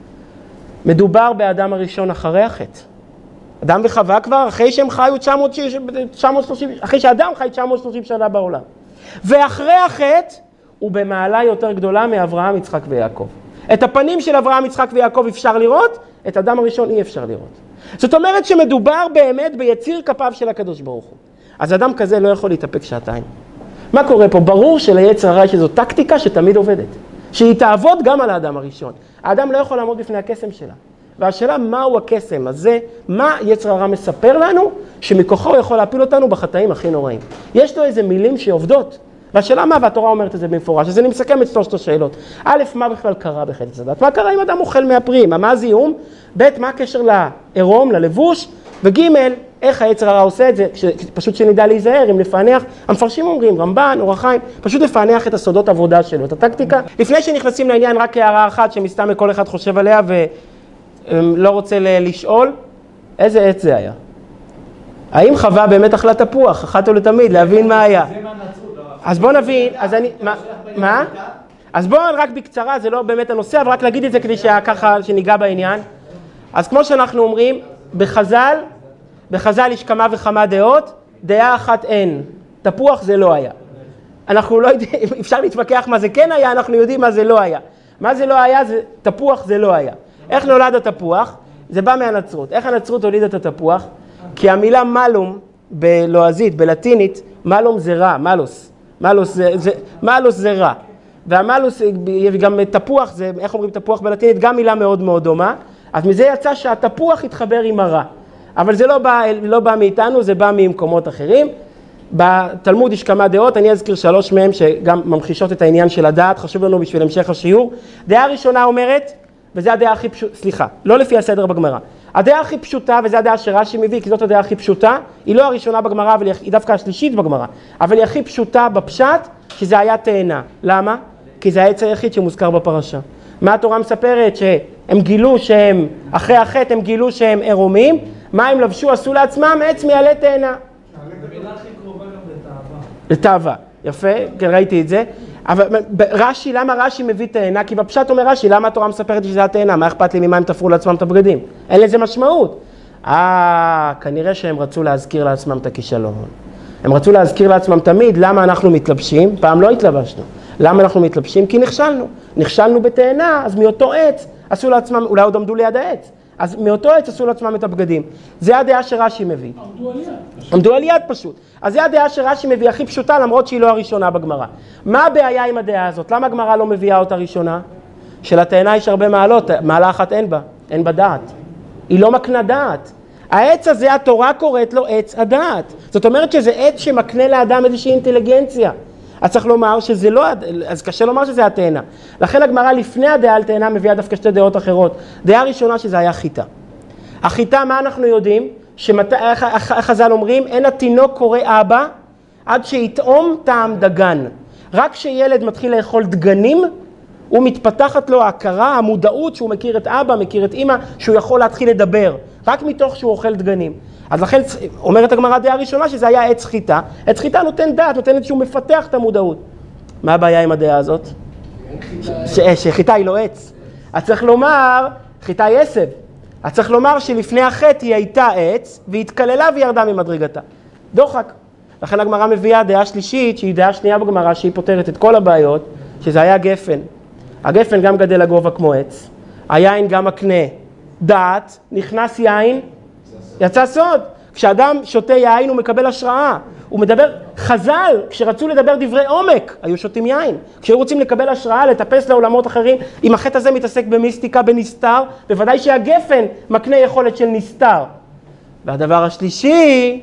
מדובר באדם הראשון אחרי החטא. אדם וחווה כבר אחרי שהם חיו 930, אחרי שאדם חי 930 שנה בעולם. ואחרי החטא הוא במעלה יותר גדולה מאברהם, יצחק ויעקב. את הפנים של אברהם, יצחק ויעקב אפשר לראות, את אדם הראשון אי אפשר לראות. זאת אומרת שמדובר באמת ביציר כפיו של הקדוש ברוך הוא. אז אדם כזה לא יכול להתאפק שעתיים. מה קורה פה? ברור שליצר הרע שזו טקטיקה שתמיד עובדת. שהיא תעבוד גם על האדם הראשון. האדם לא יכול לעמוד בפני הקסם שלה. והשאלה מהו הקסם הזה, מה יצר הרע מספר לנו, שמכוחו יכול להפיל אותנו בחטאים הכי נוראים. יש לו איזה מילים שעובדות. והשאלה מה, והתורה אומרת את זה במפורש, אז אני מסכם את 3 השאלות. א', מה בכלל קרה בחטא צדת? מה קרה אם אדם אוכל מהפרי? מה הזיהום? ב', מה הקשר לעירום, ללבוש? וג', איך היצר הרע עושה את זה? פשוט שנדע להיזהר, אם לפענח, המפרשים אומרים, רמב"ן, אור החיים, פשוט לפענח את הסודות העבודה שלו, את הטקטיקה. לפני שנכנסים לעניין, רק הערה אחת שמסתם כל אחד חושב עליה לא רוצה לשאול, איזה עץ זה היה? האם חווה באמת אכלה תפוח, אחת ולתמיד, להבין מה היה? אז בואו נבין, אז אני, מה? אז בואו רק בקצרה, זה לא באמת הנושא, אבל רק להגיד את זה כדי שככה שניגע בעניין. אז כמו שאנחנו אומרים, בחז"ל יש כמה וכמה דעות, דעה אחת אין, תפוח זה לא היה. אנחנו לא יודעים, אפשר להתווכח מה זה כן היה, אנחנו יודעים מה זה לא היה. מה זה לא היה, תפוח זה לא היה. איך נולד התפוח? זה בא מהנצרות. איך הנצרות הוליד את התפוח? כי המילה מלום בלועזית, בלטינית, מלום זה רע, מלוס. מלוס זה רע. והמלוס, גם תפוח, זה, איך אומרים תפוח בלטינית? גם מילה מאוד מאוד דומה. אז מזה יצא שהתפוח התחבר עם הרע. אבל זה לא בא מאיתנו, זה בא ממקומות אחרים. בתלמוד יש כמה דעות, אני אזכיר 3 מהם שגם ממחישות את העניין של הדעת, חשוב לנו בשביל המשך השיעור. דעה ראשונה אומרת, וזה הדעה הכי פשוטה, סליחה, לא לפי הסדר בגמרא. הדעה הכי פשוטה, וזה הדעה שרש"י מביא, כי זאת הדעה הכי פשוטה, היא לא הראשונה בגמרא, אבל היא דווקא השלישית בגמרא, אבל היא הכי פשוטה בפשט, שזה היה תאנה. למה? כי זה העץ היחיד שמוזכר בפרשה. מה התורה מספרת? שהם גילו שהם, אחרי החטא הם גילו שהם עירומים, מה הם לבשו? עשו לעצמם עץ מעלה תאנה. המילה הכי קרובה גם לתאווה. לתאווה, יפה, כן ראיתי את זה. אבל רש"י, למה רש"י מביא תאנה? כי בפשט אומר רש"י, למה התורה מספרת שזה התאנה? מה אכפת לי ממה הם תפרו לעצמם את הבגדים? אין לזה משמעות. כנראה שהם רצו להזכיר לעצמם את הכישלון. הם רצו להזכיר לעצמם תמיד למה אנחנו מתלבשים, פעם לא התלבשנו. למה אנחנו מתלבשים? כי נכשלנו. נכשלנו בתאנה, אז מאותו עץ עשו לעצמם, אולי עוד עמדו ליד העץ. אז מאותו עץ עשו לעצמם את הבגדים. זה הדעה שרש"י מביא. עמדו על יד פשוט. אז זה הדעה שרש"י מביא הכי פשוטה, למרות שהיא לא הראשונה בגמרא. מה הבעיה עם הדעה הזאת? למה הגמרא לא מביאה אותה ראשונה? שלתאנה יש הרבה מעלות, מעלה אחת אין בה, אין בה דעת. היא לא מקנה דעת. העץ הזה, התורה קוראת לו עץ הדעת. זאת אומרת שזה עץ שמקנה לאדם איזושהי אינטליגנציה. אז צריך לומר שזה לא, אז קשה לומר שזה התאנה. לכן הגמרא לפני הדעה על תאנה מביאה דווקא 2 דעות אחרות. דעה ראשונה שזה היה חיטה. החיטה, מה אנחנו יודעים? איך חז"ל אומרים? אין התינוק קורא אבא עד שיטעום טעם דגן. רק כשילד מתחיל לאכול דגנים, הוא מתפתחת לו ההכרה, המודעות שהוא מכיר את אבא, מכיר את אמא, שהוא יכול להתחיל לדבר. רק מתוך שהוא אוכל דגנים. אז לכן אומרת הגמרא דעה ראשונה שזה היה עץ חיטה. עץ חיטה נותן דעת, נותן שהוא מפתח את המודעות. מה הבעיה עם הדעה הזאת? שחיטה היא לא עץ. אז צריך לומר, חיטה היא עשב. אז צריך לומר שלפני החטא היא הייתה עץ, והיא התקללה וירדה ממדרגתה. דוחק. לכן הגמרא מביאה דעה שלישית, שהיא דעה שנייה בגמרא, שהיא פותרת את כל הבעיות, שזה היה גפן. הגפן גם גדל לגובה כמו עץ. היין גם מקנה דעת, נכנס יין, יצא סוד. כשאדם שותה יין הוא מקבל השראה. הוא מדבר, חז"ל, כשרצו לדבר דברי עומק, היו שותים יין. כשהיו רוצים לקבל השראה, לטפס לעולמות אחרים, אם החטא הזה מתעסק במיסטיקה, בנסתר, בוודאי שהגפן מקנה יכולת של נסתר. והדבר השלישי,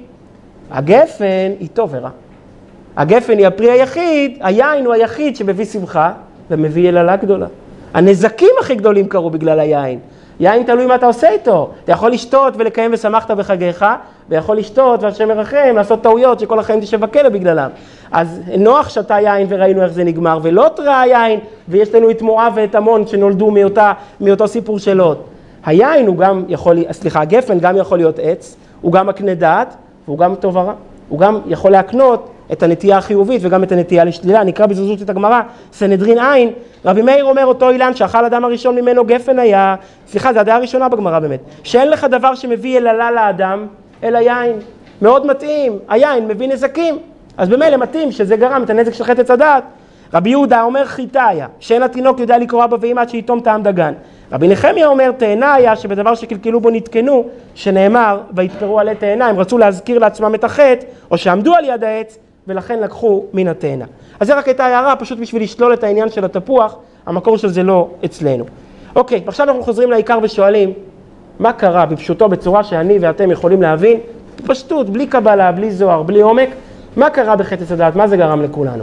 הגפן היא טוב ורע. הגפן היא הפרי היחיד, היין הוא היחיד שבביא שמחה ומביא יללה גדולה. הנזקים הכי גדולים קרו בגלל היין. יין תלוי מה אתה עושה איתו. אתה יכול לשתות ולקיים ושמחת בחגיך, ויכול לשתות והשם ירחם, לעשות טעויות שכל החיים תשב בכלא בגללם. אז נוח שתה יין וראינו איך זה נגמר, ולוט ראה יין, ויש לנו את מואב ואת עמון שנולדו מאותו סיפור של לוט. היין הוא גם יכול, הגפן גם יכול להיות עץ, הוא גם מקנה דעת, והוא גם טוב ורע. הוא גם יכול להקנות את הנטייה החיובית וגם את הנטייה לשלילה. נקרא בזריזות את הגמרא, סנהדרין עין. רבי מאיר אומר אותו אילן שאכל אדם הראשון ממנו גפן היה, זה הדעה הראשונה בגמרא באמת, שאין לך דבר שמביא יללה לאדם, אלא יין. מאוד מתאים, היין מביא נזקים. אז במילא מתאים שזה גרם את הנזק של חטא עץ הדעת. רבי יהודה אומר חיטה היה, שאין התינוק יודע לקרוא אבא ואמא עד שיתום טעם דגן. רבי נחמיה אומר תאנה היה, שבדבר שקלקלו בו נתקנו, שנאמר ויתפרו עלי תאנה. הם רצו להזכיר לעצמם את החטא, או שעמדו על יד העץ, ולכן לקחו מן התאנה. אז זה רק הייתה הערה, פשוט בשביל לשלול את העניין של התפוח, המקור של זה לא אצלנו. אוקיי, עכשיו אנחנו חוזרים לעיקר ושואלים, מה קרה בפשוטו בצורה שאני ואתם יכולים להבין, פשטות, בלי קבלה, בלי זוהר, בלי עומק, מה קרה בחטא עץ הדעת, מה זה גרם לכולנו?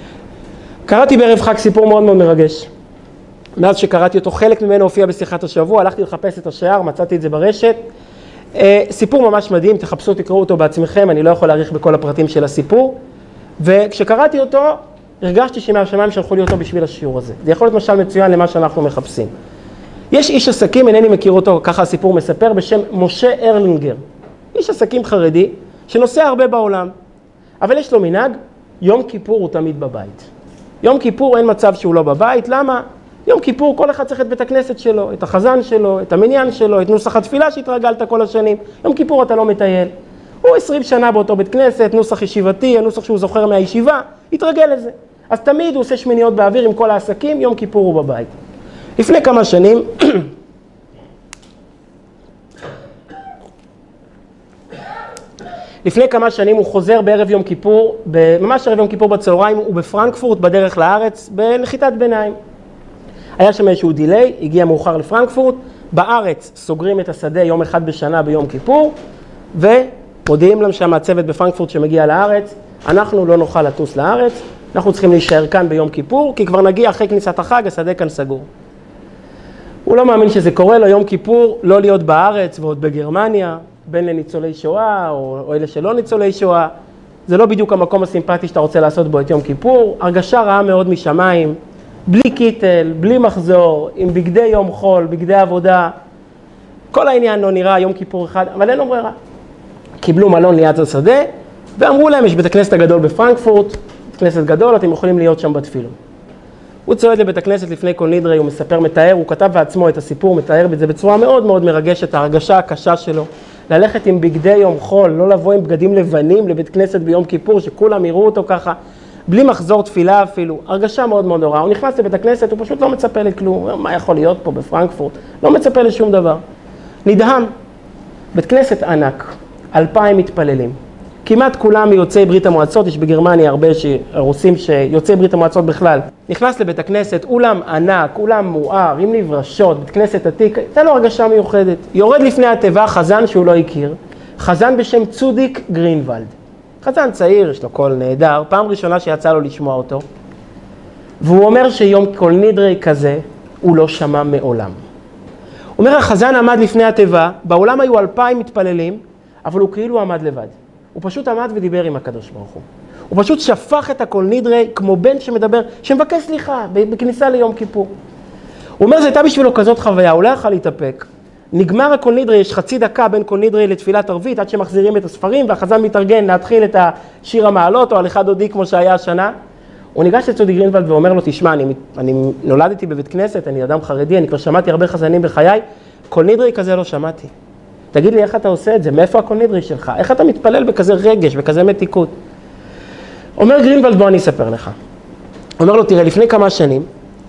קראתי בערב חג סיפור מאוד מאוד מרגש. מאז שקראתי אותו, חלק ממנו הופיע בשיחת השבוע, הלכתי לחפש את השער, מצאתי את זה ברשת. סיפור ממש מדהים, תחפשו, תקראו אותו בעצמכם, אני לא יכול להאריך בכל הפרטים של הסיפור. וכשקראתי אותו, הרגשתי שמהשמיים שלחו לי אותו בשביל השיעור הזה. זה יכול להיות משל מצוין למה שאנחנו מחפשים. יש איש עסקים, אינני מכיר אותו, ככה הסיפור מספר, בשם משה ארלינגר. איש עסקים חרדי, שנוסע הרבה בעולם. אבל יש לו מנהג, יום כיפור הוא תמיד בבית. יום כיפור אין מצב שהוא לא בבית, למה? יום כיפור כל אחד צריך את בית הכנסת שלו, את החזן שלו, את המניין שלו, את נוסח התפילה שהתרגלת כל השנים. יום כיפור אתה לא מטייל. הוא 20 שנה באותו בית כנסת, נוסח ישיבתי, הנוסח שהוא זוכר מהישיבה, התרגל לזה. אז תמיד הוא עושה שמיניות באוויר עם כל העסקים, יום כיפור הוא בבית. לפני כמה שנים, הוא חוזר בערב יום כיפור, ממש ערב יום כיפור בצהריים, הוא בפרנקפורט בדרך לארץ, בנחיתת ביניים. היה שם איזשהו דיליי, הגיע מאוחר לפרנקפורט, בארץ סוגרים את השדה יום אחד בשנה ביום כיפור, ומודיעים להם שם הצוות בפרנקפורט שמגיע לארץ, אנחנו לא נוכל לטוס לארץ, אנחנו צריכים להישאר כאן ביום כיפור, כי כבר נגיע אחרי כניסת החג, השדה כאן סגור. הוא לא מאמין שזה קורה לו, יום כיפור, לא להיות בארץ ועוד בגרמניה, בין לניצולי שואה או אלה שלא ניצולי שואה. זה לא בדיוק המקום הסימפטי שאתה רוצה לעשות בו את יום כיפור. הרגשה רעה מאוד משמיים, בלי קיטל, בלי מחזור, עם בגדי יום חול, בגדי עבודה. כל העניין לא נראה יום כיפור אחד, אבל אין לו ברירה. קיבלו מלון ליד השדה, ואמרו להם, יש בית הכנסת הגדול בפרנקפורט, בית כנסת גדול, אתם יכולים להיות שם בתפילון. הוא צועד לבית הכנסת לפני כל נדרי, הוא מספר, מתאר, הוא כתב בעצמו את הסיפור, מתאר בזה בצורה מאוד מאוד מרגשת, ההרגשה הקשה שלו, ללכת עם בגדי יום חול, לא לבוא עם בגדים לבנים לבית כנסת ביום כיפור, שכולם יראו אותו ככה, בלי מחזור תפילה אפילו, הרגשה מאוד מאוד נורא. הוא נכנס לבית הכנסת, הוא פשוט לא מצפה לכלום, מה יכול להיות פה בפרנקפורט? לא מצפה לשום דבר. נדהם, בית כנסת ענק, 2,000 מתפללים. כמעט כולם מיוצאי ברית המועצות, יש בגרמניה הרבה רוסים שיוצאי ברית המועצות בכלל. נכנס לבית הכנסת, אולם ענק, אולם מואר, עם נברשות, בית כנסת עתיק, הייתה לו הרגשה מיוחדת. יורד לפני התיבה חזן שהוא לא הכיר, חזן בשם צודיק גרינוולד. חזן צעיר, יש לו קול נהדר, פעם ראשונה שיצא לו לשמוע אותו. והוא אומר שיום כל נדרי כזה הוא לא שמע מעולם. הוא אומר, החזן עמד לפני התיבה, בעולם היו 2,000 מתפללים, אבל הוא כאילו עמד לבד. הוא פשוט עמד ודיבר עם הקדוש ברוך הוא. הוא פשוט שפך את הכל נדרי כמו בן שמדבר, שמבקש סליחה בכניסה ליום כיפור. הוא אומר, זה הייתה בשבילו כזאת חוויה, הוא לא יכול להתאפק. נגמר הכל נדרי, יש חצי דקה בין כל נדרי לתפילת ערבית, עד שמחזירים את הספרים, והחזן מתארגן להתחיל את השיר המעלות, או הליכה דודי כמו שהיה השנה. הוא ניגש לצודי גרינוולד ואומר לו, תשמע, אני נולדתי בבית כנסת, אני אדם חרדי, אני כבר שמעתי הרבה חזנים בחיי, כל נדרי כזה לא שמעתי. תגיד לי איך אתה עושה את זה, מאיפה הכל נדרי שלך? איך אתה מתפלל בכזה רגש, בכזה מתיקות? אומר גרינוולד, בוא אני אספר לך. אומר לו, תראה, לפני כמה שנים,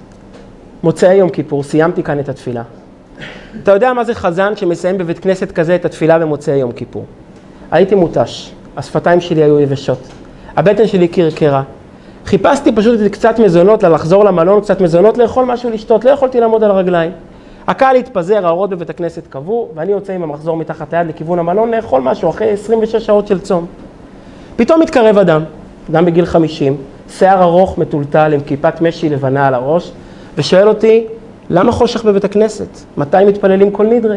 מוצאי יום כיפור, סיימתי כאן את התפילה. אתה יודע מה זה חזן שמסיים בבית כנסת כזה את התפילה במוצאי יום כיפור? הייתי מותש, השפתיים שלי היו יבשות, הבטן שלי קרקרה. חיפשתי פשוט קצת מזונות, לחזור למלון, קצת מזונות, לאכול משהו לשתות, לא יכולתי לעמוד על הרגליים. הקהל התפזר, האורות בבית הכנסת קבעו, ואני יוצא עם המחזור מתחת היד לכיוון המלון לאכול משהו אחרי 26 שעות של צום. פתאום מתקרב אדם בגיל 50, שיער ארוך מטולטל עם כיפת משי לבנה על הראש, ושואל אותי, למה חושך בבית הכנסת? מתי מתפללים כל נדרי?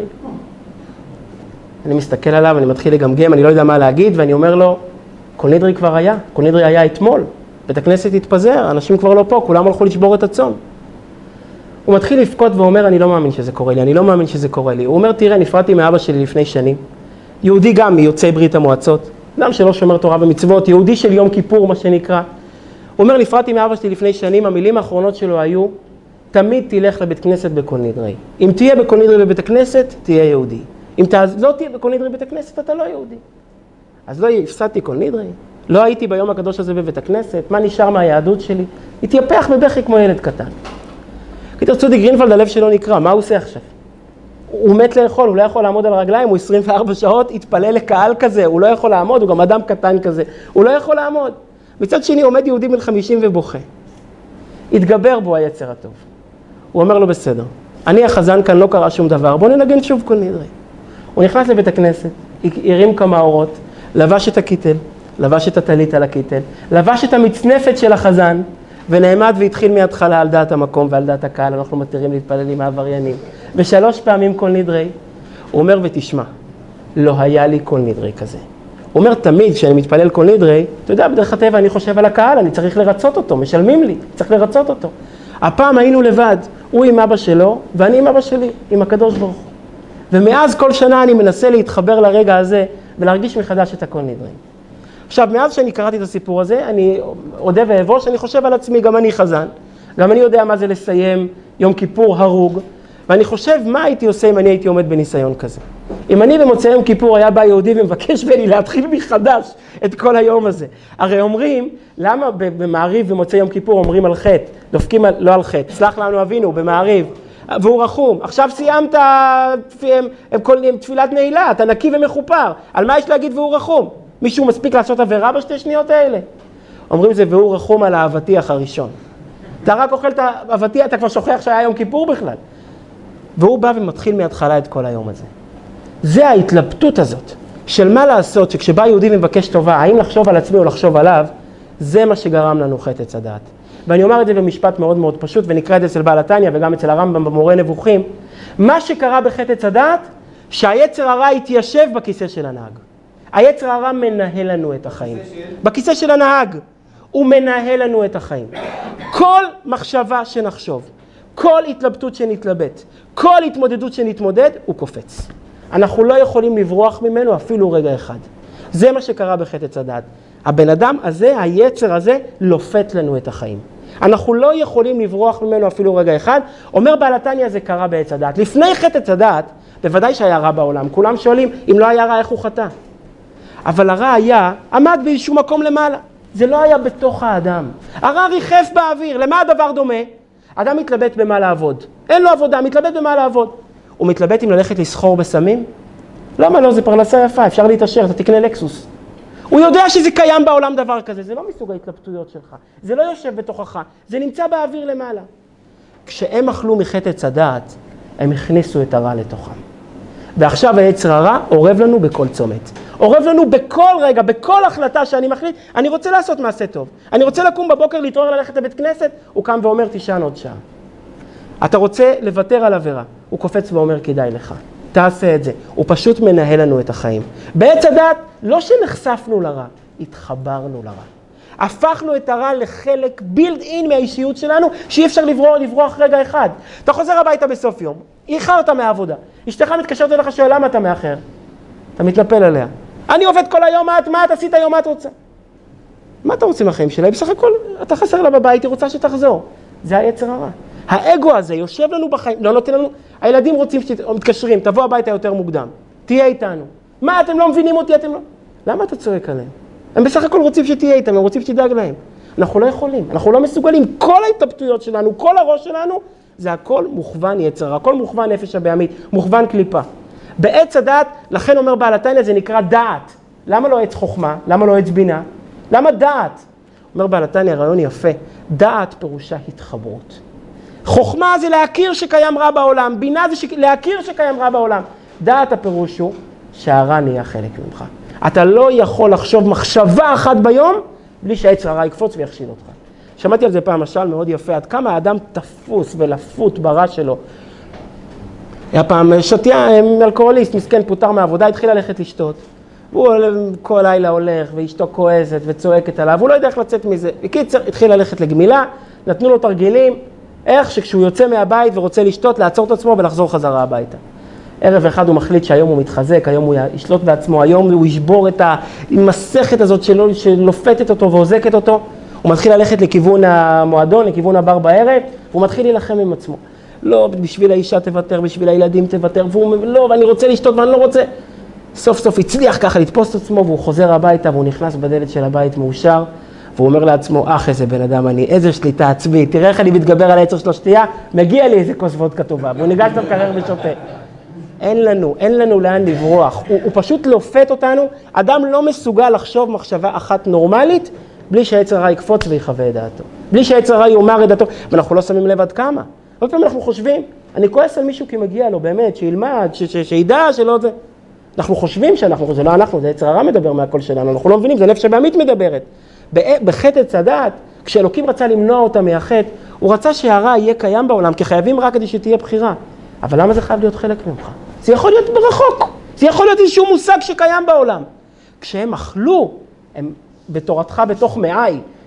אני מסתכל עליו, אני מתחיל לגמגם, אני לא יודע מה להגיד, ואני אומר לו, כל נדרי כבר היה, כל נדרי היה אתמול. בית הכנסת התפזר, אנשים כבר לא פה, כולם הלכו לשבור את הצום. הוא מתחיל לפקוד ואומר, אני לא מאמין שזה קורה לי, אני לא מאמין שזה קורה לי. הוא אומר, תראה, נפרדתי מאבא שלי לפני שנים. יהודי גם מיוצאי ברית המועצות, אדם שלא שומר תורה ומצוות, יהודי של יום כיפור, מה שנקרא. הוא אומר, נפרדתי מאבא שלי לפני שנים, המילים האחרונות שלו היו, תמיד תלך לבית כנסת בכל נדרי. אם תהיה בכל נדרי בבית הכנסת, תהיה יהודי. אם לא תהיה בכל נדרי בבית הכנסת, אתה לא יהודי. אז לא הפסדתי כל נדרי. לא הייתי ביום הקדוש הזה בבית הכנסת, מה נשאר מהיהדות שלי? התייפח בבכי כמו ילד קטן. כי צודי גרינוולד, הלב שלו נקרא, מה הוא עושה עכשיו? הוא מת לאכול, הוא לא יכול לעמוד על הרגליים, הוא 24 שעות התפלל לקהל כזה, הוא לא יכול לעמוד, הוא גם אדם קטן כזה, הוא לא יכול לעמוד. מצד שני עומד יהודי בן 50 ובוכה. התגבר בו היצר הטוב. הוא אומר לו בסדר, אני החזן כאן לא קרה שום דבר, בוא ננגן שוב כל נדרי. הוא נכנס לבית הכנסת, הרים כמה אורות, לבש את הקיטל, לבש את הטלית על הקיטל, לבש את המצנפת של החזן, ונעמד והתחיל מההתחלה על דעת המקום ועל דעת הקהל, אנחנו מתירים להתפלל עם העבריינים. ו3 פעמים כל נדרי, הוא אומר ותשמע, לא היה לי כל נדרי כזה. הוא אומר תמיד כשאני מתפלל כל נדרי, אתה יודע, בדרך הטבע אני חושב על הקהל, אני צריך לרצות אותו, משלמים לי, צריך לרצות אותו. הפעם היינו לבד, הוא עם אבא שלו, ואני עם אבא שלי, עם הקדוש ברוך הוא. ומאז כל שנה אני מנסה להתחבר לרגע הזה, ולהרגיש מחדש את הכל נדרים. עכשיו, מאז שאני קראתי את הסיפור הזה, אני עודה ואבוש, אני חושב על עצמי, גם אני חזן, גם אני יודע מה זה לסיים יום כיפור הרוג, ואני חושב מה הייתי עושה אם אני הייתי עומד בניסיון כזה. אם אני במוצאי יום כיפור היה בא יהודי ומבקש ממני להתחיל מחדש את כל היום הזה. הרי אומרים, למה במעריב במוצאי יום כיפור אומרים על חטא, דופקים לא על חטא, סלח לנו אבינו במעריב, והוא רחום. עכשיו סיימת תפילת נעילה, אתה נקי ומחופר. על מה יש להגיד והוא רחום? מישהו מספיק לעשות עבירה בשתי שניות האלה? אומרים זה והוא רחום על האבטיח הראשון. אתה רק אוכל את האבטיח, אתה כבר שוכח שהיה יום כיפור בכלל. והוא בא ומתחיל מההתחלה את כל היום הזה. זה ההתלבטות הזאת של מה לעשות, שכשבא יהודי ומבקש טובה, האם לחשוב על עצמי או לחשוב עליו, זה מה שגרם לנו חטא עץ הדעת. ואני אומר את זה במשפט מאוד מאוד פשוט, ונקרא את זה אצל בעל התניא וגם אצל הרמב"ם במורה נבוכים. מה שקרה בחטא עץ הדעת, שהיצר הרע התיישב בכיסא של הנהג. היצר הרע מנהל לנו את החיים. בכיסא של הנהג. הוא מנהל לנו את החיים. כל מחשבה שנחשוב, כל התלבטות שנתלבט, כל התמודדות שנתמודד, הוא קופץ. אנחנו לא יכולים לברוח ממנו אפילו רגע אחד. זה מה שקרה בחטא עץ הדעת. הבן אדם הזה, היצר הזה, לופת לנו את החיים. אנחנו לא יכולים לברוח ממנו אפילו רגע אחד. אומר בעל התניא, זה קרה בעץ הדעת. לפני חטא עץ הדעת, בוודאי שהיה רע בעולם. כולם שואלים, אם לא היה רע, איך הוא חטא? אבל הרע היה, עמד באיזשהו מקום למעלה. זה לא היה בתוך האדם. הרע ריחף באוויר. למה הדבר דומה? אדם מתלבט במה לעבוד. אין לו עבודה, מתלבט במה לעבוד. הוא מתלבט אם ללכת לסחור בסמים? למה לא? זה פרנסה יפה, אפשר להתעשר, אתה תקנה לקסוס. הוא יודע שזה קיים בעולם דבר כזה, זה לא מסוג ההתלבטויות שלך. זה לא יושב בתוכך, זה נמצא באוויר למעלה. כשהם אכלו מחטא עץ הדעת, הם הכניסו את הרע לתוכם. ועכשיו היצר הרע עורב לנו בכל צומת. עורב לנו בכל רגע, בכל החלטה שאני מחליט, אני רוצה לעשות מעשה טוב. אני רוצה לקום בבוקר, להתעורר ללכת לבית כנסת, הוא קם ואומר, תישן עוד שעה. אתה רוצה לוותר על עבירה, הוא קופץ ואומר, כדאי לך. תעשה את זה. הוא פשוט מנהל לנו את החיים. בעץ הדעת, לא שנחשפנו לרע, התחברנו לרע. הפכנו את הרע לחלק בילד אין מהאישיות שלנו, שאי אפשר לברוח רגע אחד. אתה חוזר הביתה בסוף יום, איחרת מהעבודה. אשתך מתקשרת אליך, שואל למה אתה מאחר? אתה מתנפל עליה. אני עובד כל היום, מה את עשית היום, מה את רוצה? מה אתה רוצה מהחיים שלה? בסך הכל, אתה חסר לה בבית, היא רוצה שתחזור. זה היצר הרע. האגו הזה יושב לנו בחיים, לא נותן לנו, הילדים רוצים מתקשרים, תבוא הביתה יותר מוקדם, תהיה איתנו. מה, אתם לא מבינים אותי, אתם לא... למה אתה צועק עליהם? הם בסך הכל רוצים שתהיה איתם, הם רוצים שתדאג להם. אנחנו לא יכולים, אנחנו לא מסוגלים. כל ההתלבטויות שלנו, כל הראש שלנו, זה הכל מוכוון יצר, הכל מוכוון נפש הבהמית, מוכוון קליפה. בעץ הדעת, לכן אומר בעל התניא, זה נקרא דעת. למה לא עץ חוכמה? למה לא עץ בינה? למה דעת? אומר בעל התניא, רעיון יפה. דעת פירושה התחברות. חוכמה זה להכיר שקיים רע בעולם, בינה זה להכיר שקיים רע בעולם. דעת הפירוש הוא שהרע נהיה חלק ממך. אתה לא יכול לחשוב מחשבה אחת ביום בלי שהיצר הרע יקפוץ ויכשיל אותך. שמעתי על זה פעם משל מאוד יפה, עד כמה האדם תפוס ולפות ברע שלו. היה פעם שתייה, אלכוהוליסט, מסכן, פוטר מהעבודה, התחיל ללכת לשתות. הוא כל לילה הולך ואשתו כועסת וצועקת עליו, הוא לא יודע איך לצאת מזה. בקיצר, התחיל ללכת לגמילה, נתנו לו תרגילים, איך שכשהוא יוצא מהבית ורוצה לשתות, לעצור את עצמו ולחזור חזרה הביתה. ערב אחד הוא מחליט שהיום הוא מתחזק, היום הוא ישלוט בעצמו, היום הוא ישבור את המסכת הזאת שלו, שלופתת אותו ועוזקת אותו. הוא מתחיל ללכת לכיוון המועדון, לכיוון הבר בערב, והוא מתחיל להילחם עם עצמו. לא, בשביל האישה תוותר, בשביל הילדים תוותר, והוא אומר, לא, ואני רוצה לשתות ואני לא רוצה. סוף סוף הצליח ככה לתפוס את עצמו, והוא חוזר הביתה, והוא נכנס בדלת של הבית מאושר, והוא אומר לעצמו, איזה בן אדם אני, איזה שליטה עצמית, תראה איך אני מתגבר על היצר של השתייה, מגיע לי איזה כוס וודקה טובה, והוא ניגש למקרר ושותה. אין לנו לאן לברוח, הוא פשוט לופת אותנו, אדם לא מסוגל לחשוב מחשבה אחת נורמלית, בלי שהיצר הרע יקפוץ ויחווה את דעתו. בלי שהיצר הרע יאמר את דעתו, ואנחנו לא שמים לב עד כמה. עוד פעם אנחנו חושבים, אני כועס על מישהו כי מגיע לו, באמת, שילמד, שידע, שלא זה. אנחנו חושבים זה לא אנחנו, זה היצר הרע מדבר מהקול שלנו, אנחנו לא מבינים, זה נפש הבהמית מדברת. בחטא עץ הדעת, כשאלוקים רצה למנוע אותה מהחטא, הוא רצה שהרע יהיה קיים בעולם, כי חייבים רק כדי שתהיה בחירה. אבל למה זה חייב להיות חלק ממך? זה יכול להיות ברחוק, זה יכול להיות איזשהו מושג שקיים בעולם. כשהם אכלו, הם בתורתך בתוך מעי,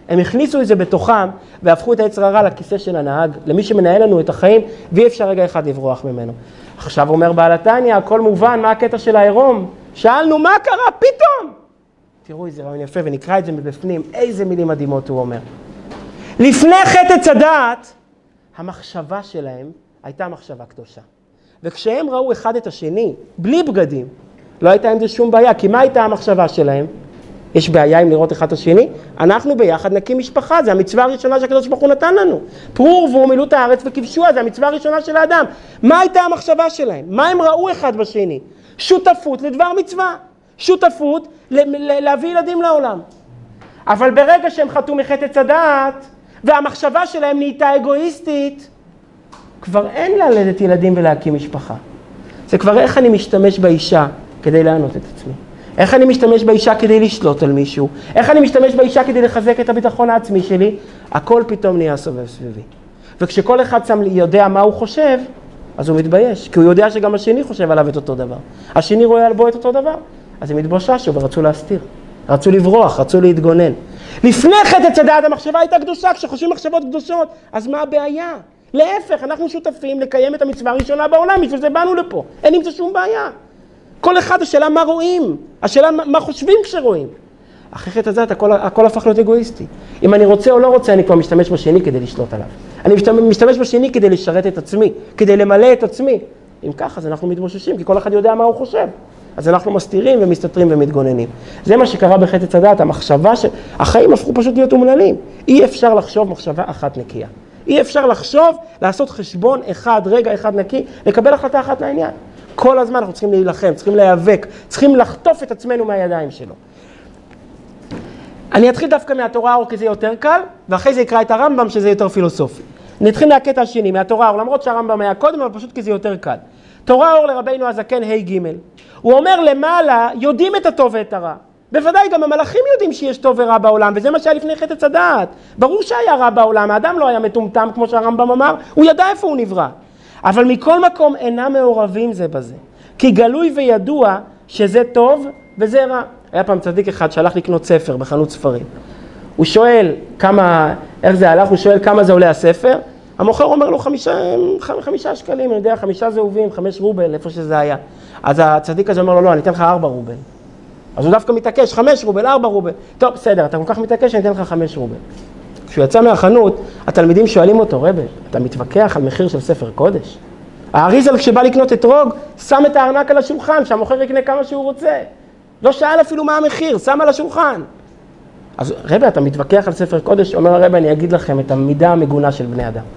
הם הכניסו את זה בתוכם, והפכו את היצר הרע לכיסא של הנהג, למי שמנהל לנו את החיים, ואי אפשר רגע אחד לברוח ממנו. עכשיו אומר בעל התניא, הכל מובן, מה הקטע של העירום? שאלנו, מה קרה? פתאום! תראו איזה רעיון יפה, ונקרא את זה מבפנים, איזה מילים מדהימות הוא אומר. לפני חטא עץ הדעת, המחשבה שלהם הייתה מחשבה קדושה. וכשהם ראו אחד את השני, בלי בגדים, לא הייתה עם זה שום בעיה, כי מה הייתה המחשבה שלהם? יש בעיה עם לראות אחד את השני? אנחנו ביחד נקים משפחה, זה המצווה הראשונה שהקדוש ברוך הוא נתן לנו. פרו ורבו ומילאו את הארץ וכבשוה, זה המצווה הראשונה של האדם. מה הייתה המחשבה שלהם? מה הם ראו אחד בשני? שותפות לדבר מצווה. שותפות להביא ילדים לעולם. אבל ברגע שהם חטאו מחטא עץ הדעת, והמחשבה שלהם נהייתה אגואיסטית, כבר אין ללדת ילדים ולהקים משפחה. זה כבר איך אני משתמש באישה כדי לענות את עצמי. איך אני משתמש באישה כדי לשלוט על מישהו. איך אני משתמש באישה כדי לחזק את הביטחון העצמי שלי. הכל פתאום נהיה סובב סביבי. וכשכל אחד יודע מה הוא חושב, אז הוא מתבייש. כי הוא יודע שגם השני חושב עליו את אותו דבר. השני רואה על בו את אותו דבר. אז הם התבוששו ורצו להסתיר. רצו לברוח, רצו להתגונן. לפני חטא עץ הדעת המחשבה הייתה קדושה. כשחושבים מחשבות קדושות, אז מה הבעיה? להפך, אנחנו שותפים לקיים את המצווה הראשונה בעולם, בשביל זה באנו לפה. אין עם זה שום בעיה. כל אחד, השאלה מה רואים, השאלה מה חושבים כשרואים. אחרי חטא הדעת הכל הפך להיות אגואיסטי. אם אני רוצה או לא רוצה, אני כבר משתמש בשני כדי לשלוט עליו. אני משתמש בשני כדי לשרת את עצמי, כדי למלא את עצמי. אם כך, אז אנחנו מתבוששים, כי כל אחד יודע מה הוא חושב. אז אנחנו מסתירים ומסתתרים ומתגוננים. זה מה שקרה בחטא עץ הדעת, המחשבה שהחיים הפכו פשוט להיות אומללים. אי אפשר לחשוב מחשבה אחת נקייה. אי אפשר לחשוב, לעשות חשבון אחד, רגע אחד נקי, לקבל החלטה אחת לעניין. כל הזמן אנחנו צריכים להילחם, צריכים להיאבק, צריכים לחטוף את עצמנו מהידיים שלו. אני אתחיל דווקא מהתורה האור כי זה יותר קל, ואחרי זה יקרא את הרמב"ם שזה יותר פילוסופי. נתחיל מהקטע השני, מהתורה האור, למרות שהרמב"ם היה קודם, אבל פשוט כי זה יותר קל. תורה האור לרבינו הזקן ה' ג'. הוא אומר למעלה, יודעים את הטוב ואת הרע. בוודאי גם המלאכים יודעים שיש טוב ורע בעולם, וזה מה שהיה לפני חטא עץ הדעת. ברור שהיה רע בעולם, האדם לא היה מטומטם כמו שהרמב"ם אמר, הוא ידע איפה הוא נברא. אבל מכל מקום אינם מעורבים זה בזה. כי גלוי וידוע שזה טוב וזה רע. היה פעם צדיק אחד שהלך לקנות ספר בחנות ספרים. הוא שואל איך זה הלך, הוא שואל כמה זה עולה הספר. המוכר אומר לו 5 שקלים, אני יודע, 5 זהובים, 5 רובל, איפה שזה היה. אז הצדיק הזה אומר לו, לא, אני אתן לך 4 רובל. אז הוא דווקא מתעקש, 5 רובל, 4 רובל. טוב, בסדר, אתה כל כך מתעקש, אני אתן לך 5 רובל. כשהוא יצא מהחנות, התלמידים שואלים אותו, רבי, אתה מתווכח על מחיר של ספר קודש? האריזל כשבא לקנות אתרוג, שם את הארנק על השולחן, שהמוכר יקנה כמה שהוא רוצה. לא שאל אפילו מה המחיר, שם על השולחן. אז רבי, אתה מתווכח על ספר קודש? אומר הרבי, אני אגיד לכם את המידה המגונה של בני אדם.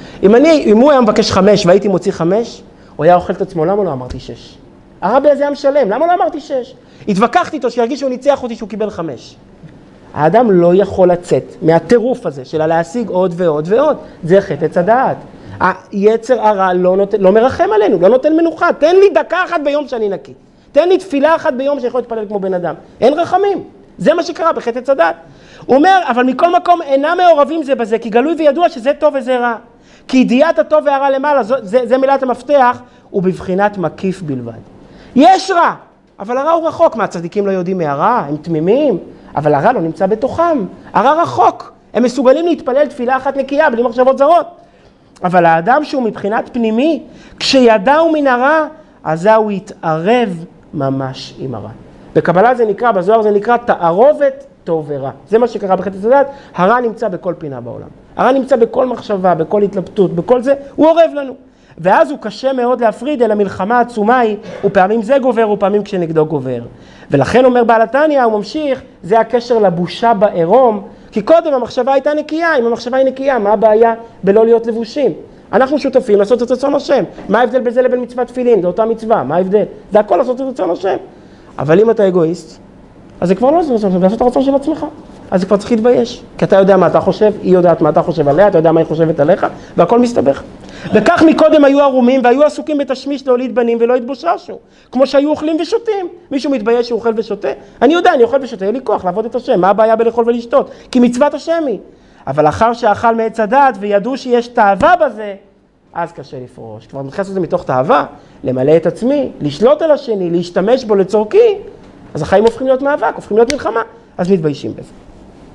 אם הוא היה מבקש 5 והייתי מוציא 5, הוא היה אוכל את עצמו, למה לא אמרתי 6? הרבי הזה היה משלם, למה לא אמרתי 6? התווכחתי איתו שירגיש שהוא ניצח אותי שהוא קיבל 5. האדם לא יכול לצאת מהטירוף הזה של להשיג עוד ועוד ועוד. זה חטא עץ הדעת. היצר הרע לא מרחם עלינו, לא נותן מנוחה. תן לי דקה אחת ביום שאני נקי. תן לי תפילה אחת ביום שיכול להתפלל כמו בן אדם. אין רחמים. זה מה שקרה בחטא עץ הדעת. הוא אומר, אבל מכל מקום אינם מעורבים זה בזה, כי גלוי וידוע שזה טוב וזה רע. כי ידיעת הטוב והרע למעלה, זה מילת המפתח, הוא בבחינת מקיף בלבד. יש רע, אבל הרע הוא רחוק. מה, הצדיקים לא יודעים מהרע? הם תמימים, אבל הרע לא נמצא בתוכם. הרע רחוק. הם מסוגלים להתפלל תפילה אחת נקייה, בלי מחשבות זרות. אבל האדם שהוא מבחינת פנימי, כשידעו מן הרע, אז הוא יתערב ממש עם הרע. בקבלה זה נקרא, בזוהר זה נקרא תערובת טוב ורע. זה מה שקרה בחטא עץ הדעת. הרע נמצא בכל פינה בעולם. הרע נמצא בכל מחשבה, בכל התלבטות, בכל זה, הוא עורב לנו. ואז הוא קשה מאוד להפריד, אל המלחמה העצומה היא, ופעמים זה גובר, ופעמים כשנגדו גובר. ולכן אומר בעל התניא, הוא ממשיך, זה הקשר לבושה בעירום, כי קודם המחשבה הייתה נקייה, אם המחשבה היא נקייה, מה הבעיה בלא להיות לבושים? אנחנו שותפים לעשות את רצון השם. מה ההבדל בזה לבין מצוות תפילין? זה אותה מצווה, מה ההבדל? זה הכל לעשות את רצון השם. אבל אם אתה אגואיסט, אז זה כבר לא לעשות את הרצון של עצמך. אז זה כבר צריך להתבייש. כי אתה יודע מה אתה חושב, היא יודעת מה אתה חושב עליה, אתה יודע מה היא חושבת עליך, והכל מסתבך. וכך מקודם היו ערומים והיו עסוקים בתשמיש להוליד בנים ולא התבוששו. כמו שהיו אוכלים ושותים. מישהו מתבייש שהוא אוכל ושותה? אני יודע, אני אוכל ושותה, יהיה לי כוח לעבוד את השם. מה הבעיה בלאכול ולשתות? כי מצוות השם היא. אבל אחר שאכל מעץ הדעת וידעו שיש תאווה בזה, אז קשה לפרוש. כבר מתייחס לזה מתוך תאווה, למלא את עצמי, לשלוט על השני, להשתמש בו לצורכי, אז החיים הופכים להיות מאבק, הופכים להיות מלחמה, אז מתביישים בזה.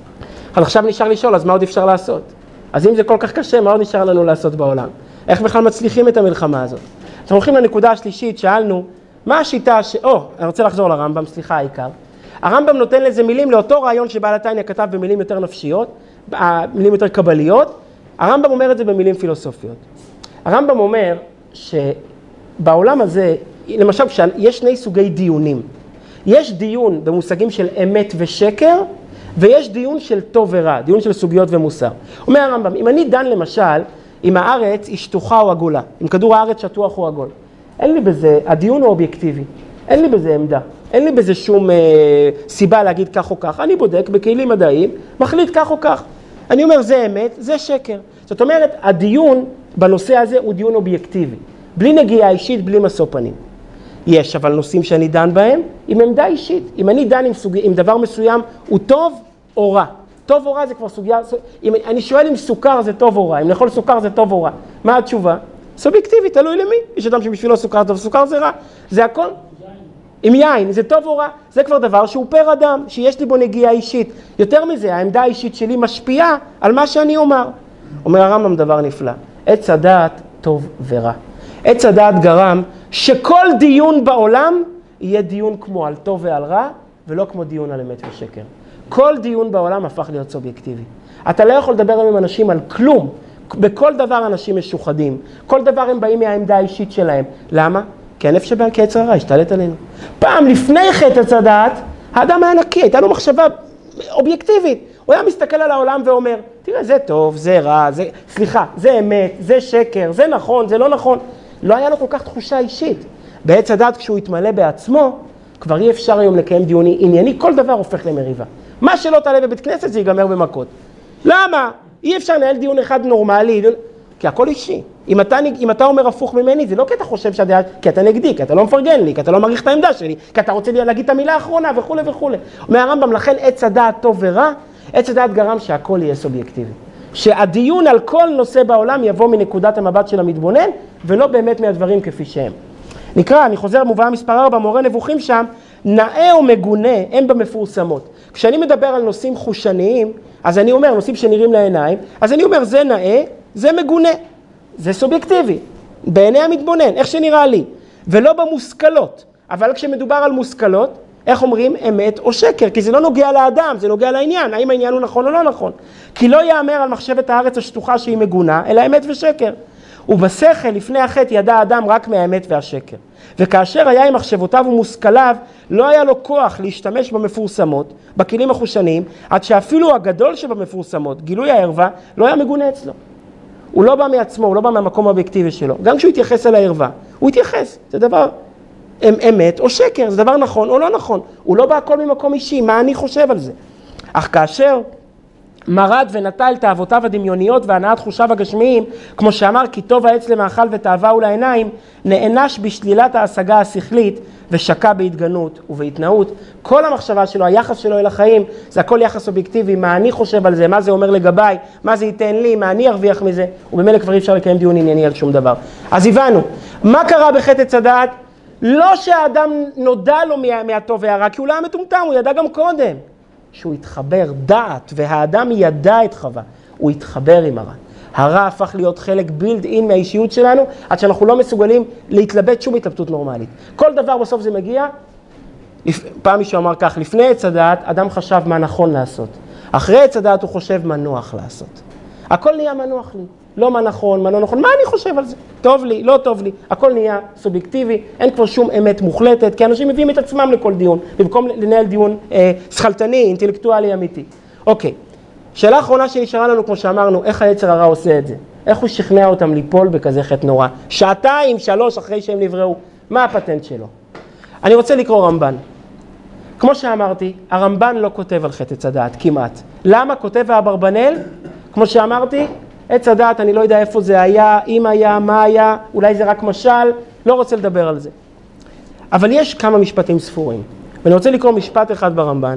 אבל עכשיו נשאר לשאול, אז מה עוד אפשר לעשות? אז אם זה כל כך קשה, מה עוד נשאר לנו לעשות בעולם? איך בכלל מצליחים את המלחמה הזאת? אנחנו הולכים לנקודה השלישית, שאלנו, מה השיטה אני רוצה לחזור לרמב"ם, סליחה העיקר. הרמב"ם נותן לזה מילים לאותו רעיון שבעל התניא כתב במילים יותר נפשיות, מילים יותר קבליות. הרמב"ם אומר את זה במילים פילוסופיות. הרמב"ם אומר שבעולם הזה, למשל, יש שני סוגי דיונים. יש דיון במושגים של אמת ושקר, ויש דיון של טוב ורע, דיון של סוגיות ומוסר. אומר הרמב"ם, אם אני דן למשל, אם הארץ היא שטוחה או עגולה, אם כדור הארץ שטוח או עגול, אין לי בזה, הדיון הוא אובייקטיבי, אין לי בזה עמדה, אין לי בזה שום סיבה להגיד כך או כך, אני בודק בכלים מדעיים, מחליט כך או כך. אני אומר זה אמת, זה שקר. זאת אומרת, הדיון בנושא הזה הוא דיון אובייקטיבי, בלי נגיעה אישית, בלי משוא פנים. יש אבל נושאים שאני דן בהם עם עמדה אישית. אם אני דן עם דבר מסוים, הוא טוב או רע. טוב או רע זה כבר סוגיה, אני שואל אם סוכר זה טוב או רע, אם לאכול סוכר זה טוב או רע. מה התשובה? סובייקטיבי, תלוי למי. יש אדם שבשבילו סוכר טוב, סוכר זה רע. זה הכל. עם יין, זה טוב או רע. זה כבר דבר שהוא פר אדם, שיש לי בו נגיעה אישית. יותר מזה, העמדה האישית שלי משפיעה על מה שאני אומר. אומר הרמב"ם דבר נפלא. עץ הדעת טוב ורע. עץ הדעת גרם שכל דיון בעולם יהיה דיון כמו על טוב ועל רע, ולא כמו דיון על אמת ושקר. כל דיון בעולם הפך להיות סובייקטיבי. אתה לא יכול לדבר עם אנשים על כלום. בכל דבר אנשים משוחדים. כל דבר הם באים מהעמדה האישית שלהם. למה? כי הנפש שבהם כעץ הרע השתלט עלינו. פעם לפני חטא עץ הדעת, האדם היה נקי, הייתה לו מחשבה אובייקטיבית. הוא היה מסתכל על העולם ואומר, תראה, זה טוב, זה רע, זה אמת, זה שקר, זה נכון, זה לא נכון. לא היה לו כל כך תחושה אישית. בעץ הדעת כשהוא התמלא בעצמו, כבר אי אפשר היום לקיים דיוני ענייני, כל דבר הופך למריבה. מה שלא תעלה בבית כנסת זה ייגמר במכות. למה? אי אפשר לנהל דיון אחד נורמלי, כי הכל אישי. אם אתה אומר הפוך ממני, זה לא כי אתה חושב שהדעה, כי אתה נגדי, כי אתה לא מפרגן לי, כי אתה לא מעריך את העמדה שלי, כי אתה רוצה להגיד את המילה האחרונה וכו' וכו'. אומר הרמב"ם, לכן עץ הדעת טוב ורע, עץ הדעת גרם שהכל יהיה סובייקטיבי. שהדיון על כל נושא בעולם יבוא מנקודת המבט של המתבונן, ולא באמת מהדברים כפי שהם. נקרא, אני חוזר מובאה מספר 4, מורה נבוכים שם, נאה ומגונה הם במפורסמות. כשאני מדבר על נושאים חושניים, אז אני אומר, נושאים שנראים לעיניים, אז אני אומר, זה נאה, זה מגונה. זה סובייקטיבי, בעיני המתבונן, איך שנראה לי. ולא במושכלות. אבל כשמדובר על מושכלות, איך אומרים אמת או שקר? כי זה לא נוגע לאדם, זה נוגע לעניין. האם העניין הוא נכון או לא נכון? כי לא יאמר על מחשבת הארץ השטוחה שהיא מגונה, אלא אמת ושקר. ובשכל לפני החטא ידע האדם רק מהאמת והשקר. וכאשר היה עם מחשבותיו ומושכליו, לא היה לו כוח להשתמש במפורסמות, בכלים החושניים, עד שאפילו הגדול שבמפורסמות, גילוי הערווה, לא היה מגונה אצלו. הוא לא בא מעצמו, הוא לא בא מהמקום האובייקטיבי שלו. גם כשהוא התייחס אל הערווה, הוא התייחס. זה דבר אמת או שקר, זה דבר נכון או לא נכון. הוא לא בא הכל ממקום אישי, מה אני חושב על זה? אך כאשר מרד ונטל תאוותיו הדמיוניות והנעת חושיו הגשמיים, כמו שאמר, כי טוב העץ למאכל ותאווה הוא לעיניים, נענש בשלילת ההשגה השכלית ושקע בהתגנות ובהתנאות. כל המחשבה שלו, היחס שלו אל החיים, זה הכל יחס אובייקטיבי, מה אני חושב על זה, מה זה אומר לגביי, מה זה ייתן לי, מה אני ארוויח מזה, ובמילא כבר אי אפשר לקיים דיון ענייני על שום דבר. אז הבנו, מה קרה בחטא עץ הדעת? לא שהאדם נודע לו מהטוב והרע, כי הוא לא היה מטומטם, הוא ידע גם קודם. שהוא התחבר דעת, והאדם ידע את חווה, הוא התחבר עם הרע. הרע הפך להיות חלק בילד אין מהאישיות שלנו, עד שאנחנו לא מסוגלים להתלבט שום התלבטות נורמלית. כל דבר בסוף זה מגיע, פעם מישהו אמר כך, לפני עץ הדעת, אדם חשב מה נכון לעשות. אחרי עץ הדעת הוא חושב מה נוח לעשות. הכל נהיה מה נוח לי. לא מה נכון, מה לא נכון, מה אני חושב על זה? טוב לי, לא טוב לי. הכל נהיה סובייקטיבי, אין כבר שום אמת מוחלטת, כי אנשים מביאים את עצמם לכל דיון, במקום לנהל דיון שכלתני, אינטלקטואלי, אמיתי. אוקיי, שאלה האחרונה שנשארה לנו, כמו שאמרנו, איך היצר הרע עושה את זה? איך הוא שכנע אותם ליפול בכזה חטא נורא? 2-3 אחרי שהם נבראו, מה הפטנט שלו? אני רוצה לקרוא רמב"ן. כמו שאמרתי, הרמב"ן לא כותב על חטא עץ הדעת, כמעט. למה? כותב האברבנאל, כמו שאמרתי, עץ הדעת, אני לא יודע איפה זה היה, אם היה, מה היה, אולי זה רק משל, לא רוצה לדבר על זה. אבל יש כמה משפטים ספורים, ואני רוצה לקרוא משפט אחד ברמב"ן.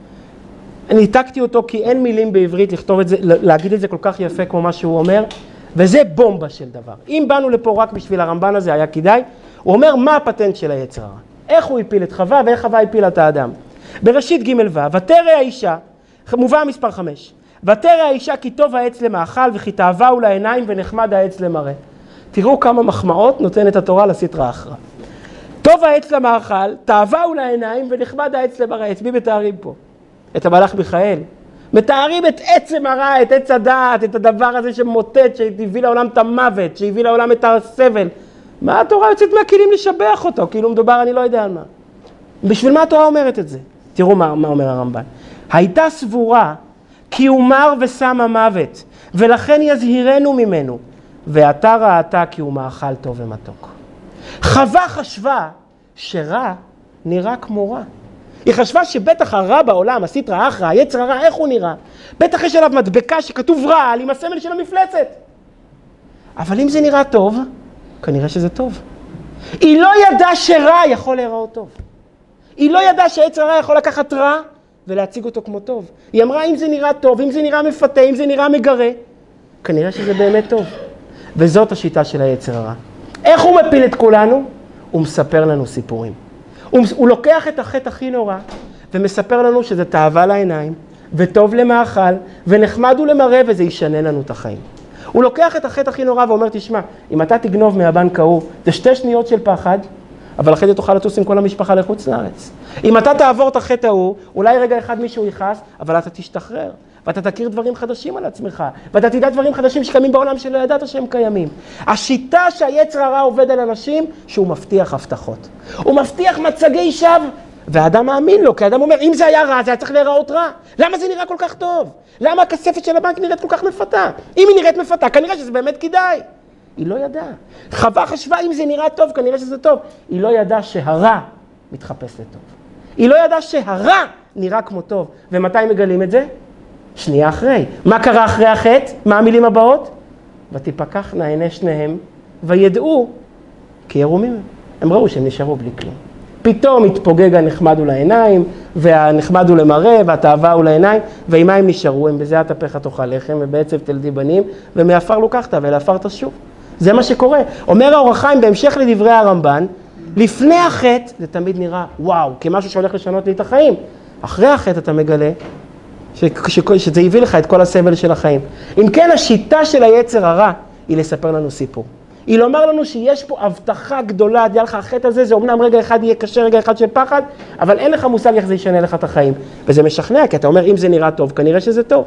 אני העתקתי אותו כי אין מילים בעברית לכתוב את זה, להגיד את זה כל כך יפה כמו מה שהוא אומר, וזה בומבה של דבר. אם באנו לפה רק בשביל הרמב"ן הזה, היה כדאי. הוא אומר מה הפטנט של היצר הרע, איך הוא הפיל את חווה ואיך חווה הפילה את האדם. בראשית ג' ו', ותרא האישה, מובא מספר 5, ותרא האישה כי טוב העץ למאכל וכי תאווה הוא לעיניים ונחמד העץ למראה. תראו כמה מחמאות נותנת התורה לסטרא אחרא. טוב העץ למאכל, תאווה הוא לעיניים ונחמד העץ למראה. את מי מתארים פה? את המלאך מיכאל. מתארים את עצם הרע, את עץ הדעת, את הדבר הזה שמוטט, שהביא לעולם את המוות, שהביא לעולם את הסבל. מה התורה יוצאת מהכלים לשבח אותו? כאילו מדובר אני לא יודע על מה. בשביל מה התורה אומרת את זה? תראו מה אומר הרמב"ן. הייתה סבורה כי הוא מר ושם המוות, ולכן יזהירנו ממנו, ועתה ראתה כי הוא מאכל טוב ומתוק. חווה חשבה שרע נראה כמו רע. היא חשבה שבטח הרע בעולם, הסטרא אחרא, היצר הרע, איך הוא נראה? בטח יש עליו מדבקה שכתוב רע עם הסמל של המפלצת. אבל אם זה נראה טוב, כנראה שזה טוב. היא לא ידעה שרע יכול להיראות טוב. היא לא ידעה שהיצר הרע יכול לקחת רע ולהציג אותו כמו טוב. היא אמרה, אם זה נראה טוב, אם זה נראה מפתה, אם זה נראה מגרה, כנראה שזה באמת טוב. וזאת השיטה של היצר הרע. איך הוא מפיל את כולנו? הוא מספר לנו סיפורים. הוא לוקח את החטא הכי נורא ומספר לנו שזה תאווה לעיניים וטוב למאכל ונחמד הוא למראה וזה ישנה לנו את החיים. הוא לוקח את החטא הכי נורא ואומר, תשמע, אם אתה תגנוב מהבנק ההוא, זה 2 שניות של פחד, אבל אחרי זה תוכל לטוס עם כל המשפחה לחוץ לארץ. אם אתה תעבור את החטא ההוא, אולי רגע אחד מישהו יכעס, אבל אתה תשתחרר. ואתה תכיר דברים חדשים על עצמך, ואתה תדע דברים חדשים שקיימים בעולם שלא ידעת שהם קיימים. השיטה שהיצר הרע עובד על אנשים, שהוא מבטיח הבטחות. הוא מבטיח מצגי שווא, והאדם מאמין לו, כי האדם אומר, אם זה היה רע, זה היה צריך להיראות רע. למה זה נראה כל כך טוב? למה הכספת של הבנק נראית כל כך מפתה? אם היא נראית מפתה, כנראה שזה באמת כדאי. היא לא ידעה. חווה חשבה, אם זה נראה טוב, כנראה שזה טוב. היא לא ידעה שהרע מתחפש לטוב. היא לא ידעה שהרע נראה כמו טוב. ומתי מגלים את זה? שנייה אחרי. מה קרה אחרי החטא? מה המילים הבאות? ותפקחנה עיני שניהם, וידעו כי ירומים. הם ראו שהם נשארו בלי כלום. פתאום התפוגג הנחמד הוא לעיניים, והנחמד הוא למראה, והתאווה הוא לעיניים, ועם מה הם נשארו? הם בזה התפך תאכל לחם, ובעצב תלדי בנים, ומאפר לוקחת, ולאפר תשוב. זה מה שקורה. אומר האור החיים, בהמשך לדברי הרמב"ן, לפני החטא זה תמיד נראה וואו, כמשהו שהולך לשנות לי את החיים. אחרי החטא אתה מגלה שזה יביא לך את כל הסבל של החיים. אם כן, השיטה של היצר הרע היא לספר לנו סיפור. היא לומר לנו שיש פה הבטחה גדולה, יהיה לך החטא הזה, זה אומנם רגע אחד יהיה קשה, רגע אחד של פחד, אבל אין לך מושג איך זה ישנה לך את החיים. וזה משכנע, כי אתה אומר, אם זה נראה טוב, כנראה שזה טוב.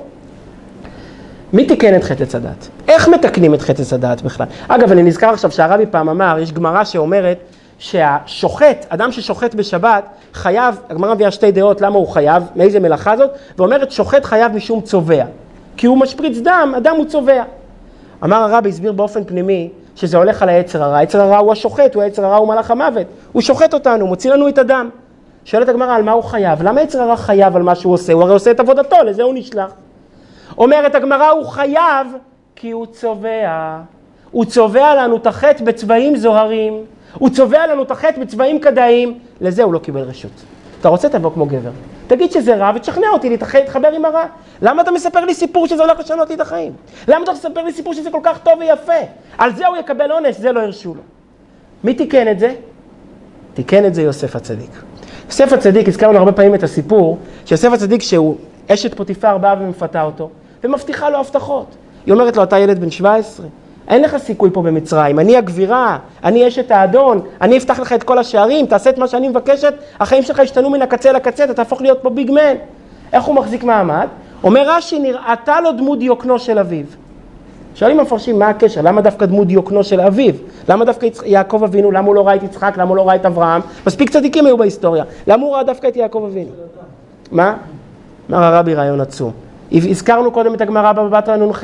מי תיקן את חטא עץ הדעת? איך מתקנים את חטא עץ הדעת בכלל? אגב, אני נזכר עכשיו שהרבי פעם אמר, יש גמרא שאומרת שהשוחט, אדם ששוחט בשבת, חייב, הגמרא מביאה 2 דעות למה הוא חייב, מאיזה מלאכה זאת, ואומרת שוחט חייב משום צובע. כי הוא משפריץ דם, אדם הוא צובע. אמר הרבי, הסביר באופן פנימי, שזה הולך על היצר הרע. היצר הרע הוא השוחט, היצר הרע הוא מלאך המוות. הוא שוחט אותנו, מוציא לנו את הדם. שואלת הגמרא על מה הוא חייב. למה היצר הרע חייב על מה שהוא עושה? הוא הרי עושה את עבודתו, לזה הוא נשלח. אומרת הגמרא, הוא חייב כי הוא צובע. הוא צובע לנו את החטא בצבעים זוהרים. הוא צובע לנו את החטא בצבעים כדאיים. לזה הוא לא קיבל רשות. אתה רוצה תבוא כמו גבר. תגיד שזה רע ותשכנע אותי להתחבר עם הרע. למה אתה מספר לי סיפור שזה הולך לשנות לי את החיים? למה אתה מספר לי סיפור שזה כל כך טוב ויפה? על זה הוא יקבל עונש, זה לא הרשו לו. מי תיקן את זה? תיקן את זה יוסף הצדיק. יוסף הצדיק, הזכרנו הרבה פעמים את הסיפור, שיוסף הצדיק שהוא אשת פוטיפר באה ומפתה אותו, ומבטיחה לו הבטחות. היא אומרת לו, אתה ילד בן 17, אין לך סיכוי פה במצרים, אני הגבירה, אני אשת האדון, אני אפתח לך את כל השערים, תעשה את מה שאני מבקשת, החיים שלך ישתנו מן הקצה לקצה, אתה תהפוך להיות פה ביג מן. איך הוא מחזיק מעמד? אומר רש"י, נראתה לו דמות דיוקנו של אביו. שואלים המפרשים, מה הקשר? למה דווקא דמות דיוקנו של אביו? למה דווקא יעקב אבינו? למה הוא לא ראה את יצחק? למה הוא לא ראה את אברהם? מספיק צדיקים היו בהיסטוריה. למה הוא ראה דווקא את יעקב אבינו? מה? אמר הרבי רעיון עצום. הזכרנו קודם את הגמרא בבא בתרא נ"ח,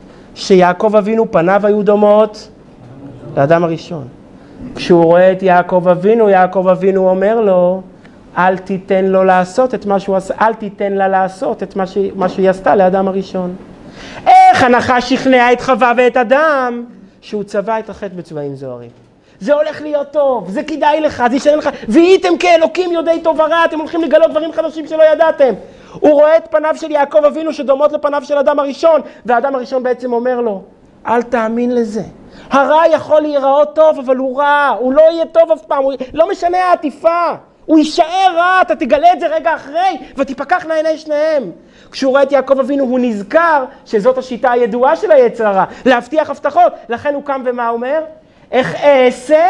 שיעקב אבינו פניו היו דומות לאדם הראשון. כשהוא רואה את יעקב אבינו אומר לו, אל תיתן לו לעשות את מה שהוא עשה, אל תיתן לה לעשות את מה שהיא עשתה לאדם הראשון. איך הנחש שכנע את חווה ואת אדם שהוא צבע את החטא בצבעים זוהרים? זה הולך להיות טוב, זה כדאי לך, זה ישנה לך, והייתם כאלוקים יודעי טוב ורע, אתם הולכים לגלות דברים חדשים שלא ידעתם. הוא רואה את פניו של יעקב אבינו שדומות לפניו של אדם הראשון, והאדם הראשון בעצם אומר לו, אל תאמין לזה. הרע יכול להיראות טוב, אבל הוא רע, הוא לא יהיה טוב אף פעם, לא משנה העטיפה. הוא יישאר רע, אתה תגלה את זה רגע אחרי, ותפקח לעיני שניהם. כשהוא רואה את יעקב אבינו, הוא נזכר שזאת השיטה הידועה של היצר הרע, להבטיח הבטחות. לכן הוא קם ומה אומר? איך אעשה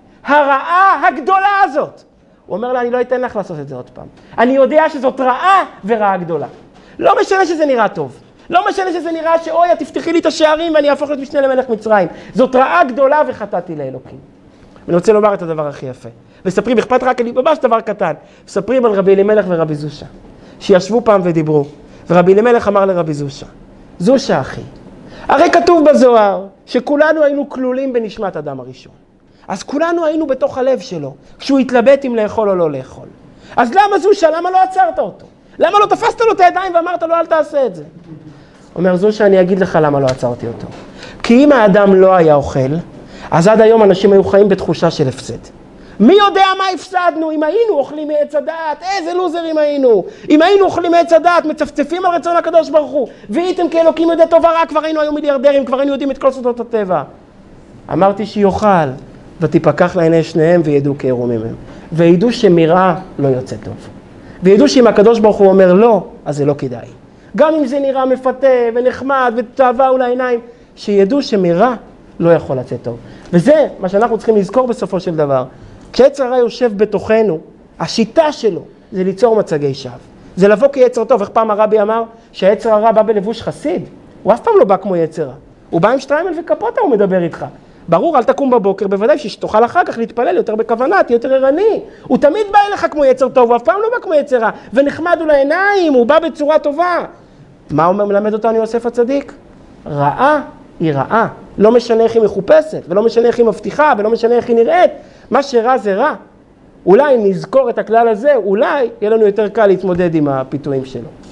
הרעה הגדולה הזאת? הוא אומר לה, אני לא אתן לך לעשות את זה עוד פעם. אני יודע שזאת רעה ורעה גדולה. לא משנה שזה נראה טוב. לא משנה שזה נראה שאוי, תפתחי לי את השערים ואני אהפוך להיות משנה למלך מצרים. זאת רעה גדולה וחטאתי לאלוקים. ואני רוצה לומר את הדבר הכי יפה. וספרים, אכפת רק לי, ממש דבר קטן. מספרים על רבי אלימלך ורבי זושה, שישבו פעם ודיברו. ורבי אלימלך אמר לרבי זושה, זושה אחי, הרי כתוב בזוהר שכולנו היינו כלולים בנשמת אדם הראשון. אז כולנו היינו בתוך הלב שלו, כשהוא התלבט אם לאכול או לא לאכול. אז למה זושה? למה לא עצרת אותו? למה לא תפסת לו את הידיים ואמרת לו אל תעשה את זה? אומר זושה, אני אגיד לך למה לא עצרתי אותו. כי אם האדם לא היה אוכל, אז עד היום אנשים היו חיים בתחושה של הפסד. מי יודע מה הפסדנו אם היינו אוכלים מעץ הדעת? איזה לוזרים היינו. אם היינו אוכלים מעץ הדעת, מצפצפים על רצון הקדוש ברוך הוא, והייתם כאלוקים יודעי טוב ורע, כבר היינו היום מיליארדרים, כבר היינו יודעים את כל סודות הטבע. אמרתי שיוכל, ותפקח לעיני שניהם וידעו כערומים הם. וידעו שמרעה לא יוצא טוב. וידעו שאם הקדוש ברוך הוא אומר לא, אז זה לא כדאי. גם אם זה נראה מפתה ונחמד ותאווה אולי עיניים, שידעו שמרע לא יכול לצאת טוב. וזה מה שאנחנו צריכים לזכור בסופו של דבר. כשיצר הרע יושב בתוכנו, השיטה שלו זה ליצור מצגי שווא. זה לבוא כיצר טוב. איך פעם הרבי אמר שהיצר הרע בא בלבוש חסיד? הוא אף פעם לא בא כמו יצר רע. הוא בא עם שטריימל וקפוטה, הוא מדבר איתך. ברור, אל תקום בבוקר, בוודאי שתוכל אחר כך להתפלל יותר בכוונה, תהיה יותר ערני. הוא תמיד בא אליך כמו יצר טוב, הוא אף פעם לא בא כמו יצר רע. ונחמד הוא לעיניים, הוא בא בצורה טובה. מה אומר מלמד אותנו יוסף הצדיק? רעה היא רעה. לא משנה איך היא מחופשת, ולא משנה איך היא מבטיחה, ולא משנה איך היא נראית. מה שרע זה רע. אולי נזכור את הכלל הזה, אולי יהיה לנו יותר קל להתמודד עם הפיתויים שלו.